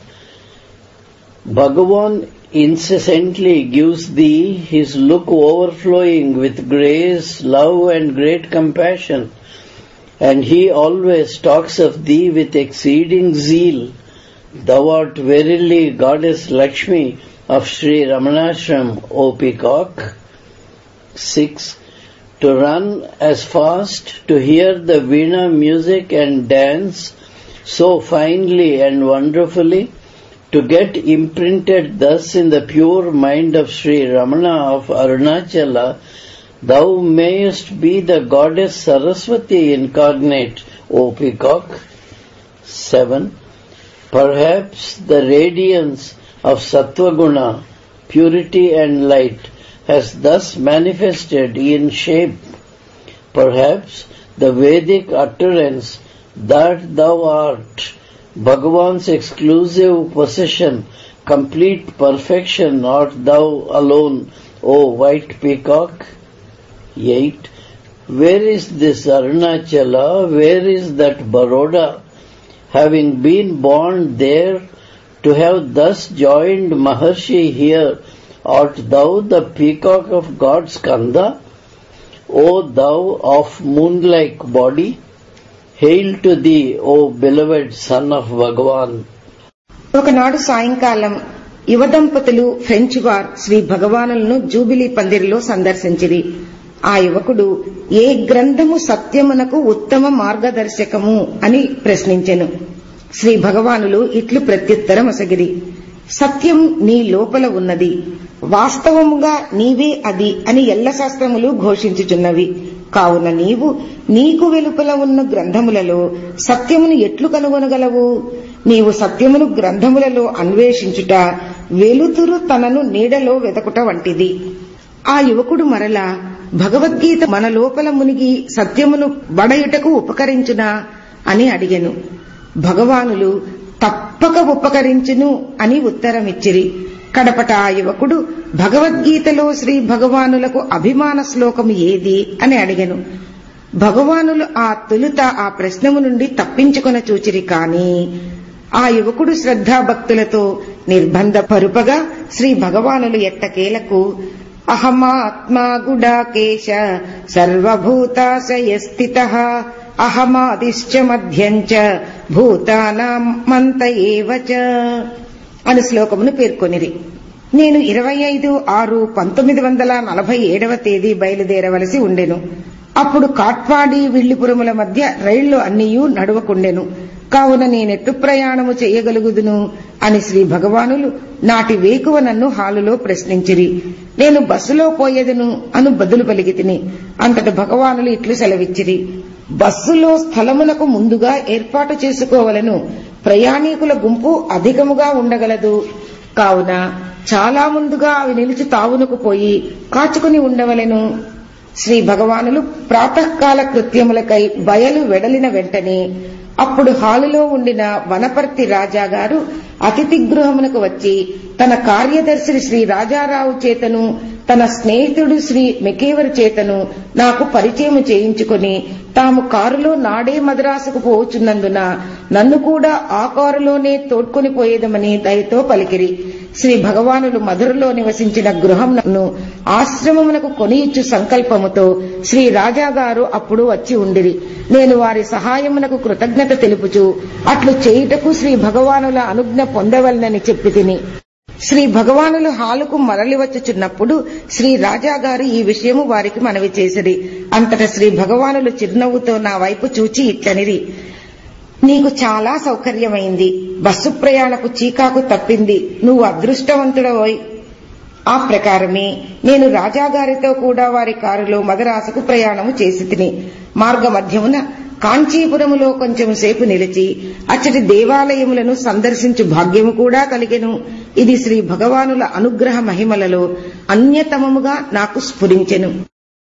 Bhagavan incessantly gives thee his look overflowing with grace, love and great compassion, and he always talks of thee with exceeding zeal. Thou art verily Goddess Lakshmi of Sri Ramanashram, O peacock. six. To run as fast, to hear the veena music and dance so finely and wonderfully, to get imprinted thus in the pure mind of Sri Ramana of Arunachala, thou mayest be the goddess Saraswati incarnate, O peacock. seven. Perhaps the radiance of Sattvaguna, purity and light, has thus manifested in shape. Perhaps the Vedic utterance that thou art Bhagavan's exclusive possession, complete perfection, art thou alone, O white peacock. eight. Where is this Arunachala? Where is that Baroda? Having been born there, to have thus joined Maharshi here, art thou the peacock of God's Skanda? O thou of moon-like body, hail to thee, O beloved son of Bhagavan. ఒకనాడు సాయంకాలం యువదంపతులు French వార్ శ్రీ భగవానులను jubilee పందిరిలో సందర్శించిరి. ఆ యువకుడు, ఏ గ్రంథము సత్యమునకు ఉత్తమ మార్గదర్శకము అని ప్రశ్నించెను. శ్రీ భగవానులు ఇట్లు ప్రత్యుత్తరమొసగిరి. సత్యం నీ లోపల ఉన్నది, వాస్తవముగా నీవే అది అని ఎల్ల శాస్త్రములు ఘోషించుచున్నవి. కావున నీవు నీకు వెలుపల ఉన్న గ్రంథములలో సత్యమును ఎట్లు కనుగొనగలవు? నీవు సత్యమును గ్రంథములలో అన్వేషించుట వెలుతురు తనను నీడలో వెతకుట వంటిది. ఆ యువకుడు మరలా, భగవద్గీత మన లోపల మునిగి సత్యమును బడయుటకు ఉపకరించునా అని అడిగెను. భగవానులు తప్పక ఉపకరించును అని ఉత్తరమిచ్చిరి. కడపట ఆ యువకుడు, భగవద్గీతలో శ్రీ భగవానులకు అభిమాన శ్లోకము ఏది అని అడిగెను. భగవానులు ఆ తొలుత ఆ ప్రశ్నము నుండి తప్పించుకొన చూచిరి. కాని ఆ యువకుడు శ్రద్ధాభక్తులతో నిర్బంధ పరుపగా శ్రీ భగవానులు ఎట్టకేలకు, అహమాత్మా గుడాకేశ సర్వభూతాశయస్థితః అహమాదిశ్చ మధ్యంచ భూతానాం మంత ఏవ చ అను శ్లోకమును పేర్కొనిరి. నేను ఇరవై ఐదు ఆరు పంతొమ్మిది వందల నలభై ఏడవ తేదీ బయలుదేరవలసి ఉండెను. అప్పుడు కాట్పాడి విల్లిపురముల మధ్య రైళ్లు అన్నియూ నడవకుండెను. కావున నేనెట్టు ప్రయాణము చేయగలుగుదును అని శ్రీ భగవానులు నాటి వేకువ నన్ను హాలులో ప్రశ్నించిరి. నేను బస్సులో పోయేదను అను బదులు పలికితిని. అంతట భగవానులు ఇట్లు సెలవిచ్చిరి, బస్సులో స్థలమునకు ముందుగా ఏర్పాటు చేసుకోవలను. ప్రయాణికుల గుంపు అధికముగా ఉండగలదు. కావున చాలా ముందుగా అవి నిలిచి తావునకు పోయి కాచుకుని ఉండవలెను. శ్రీ భగవానులు ప్రాతకాల కృత్యములకై బయలు వెడలిన వెంటనే అప్పుడు హాలులో ఉండిన వనపర్తి రాజాగారు అతిథి గృహమునకు వచ్చి తన కార్యదర్శి శ్రీ రాజారావు చేతను తన స్నేహితుడు శ్రీ మెకేవర్ చేతను నాకు పరిచయం చేయించుకుని తాము కారులో నాడే మద్రాసుకు పోవచ్చున్నందున నన్ను కూడా ఆ కారులోనే తోడ్కొని పోయేదమని దయతో పలికిరి. శ్రీ భగవానులు మధురలో నివసించిన గృహమును ఆశ్రమమునకు కొనియిచ్చు సంకల్పముతో శ్రీ రాజాగారు అప్పుడు వచ్చి ఉండిరి. నేను వారి సహాయమునకు కృతజ్ఞత తెలుపుచు అట్లు చేయుటకు శ్రీ భగవానుల అనుజ్ఞ పొందవలనని చెప్పి తిని శ్రీ భగవానులు హాలుకు మరలి వచ్చుచున్నప్పుడు శ్రీ రాజాగారు ఈ విషయము వారికి మనవి చేసిరి. అంతటా శ్రీ భగవానులు చిరునవ్వుతో నా వైపు చూచి ఇట్లనిరి, నీకు చాలా సౌకర్యమైంది. బస్సు ప్రయాణపు చీకాకు తప్పింది. నువ్వు అదృష్టవంతుడవోయ్. ఆ ప్రకారమే నేను రాజాగారితో కూడా వారి కారులో మదరాసుకు ప్రయాణము చేసి తిని మార్గ మధ్యమున కాంచీపురములో కొంచెం సేపు నిలిచి అచ్చటి దేవాలయములను సందర్శించు భాగ్యము కూడా కలిగెను. ఇది శ్రీ భగవానుల అనుగ్రహ మహిమలలో అన్యతమముగా నాకు స్ఫురించెను.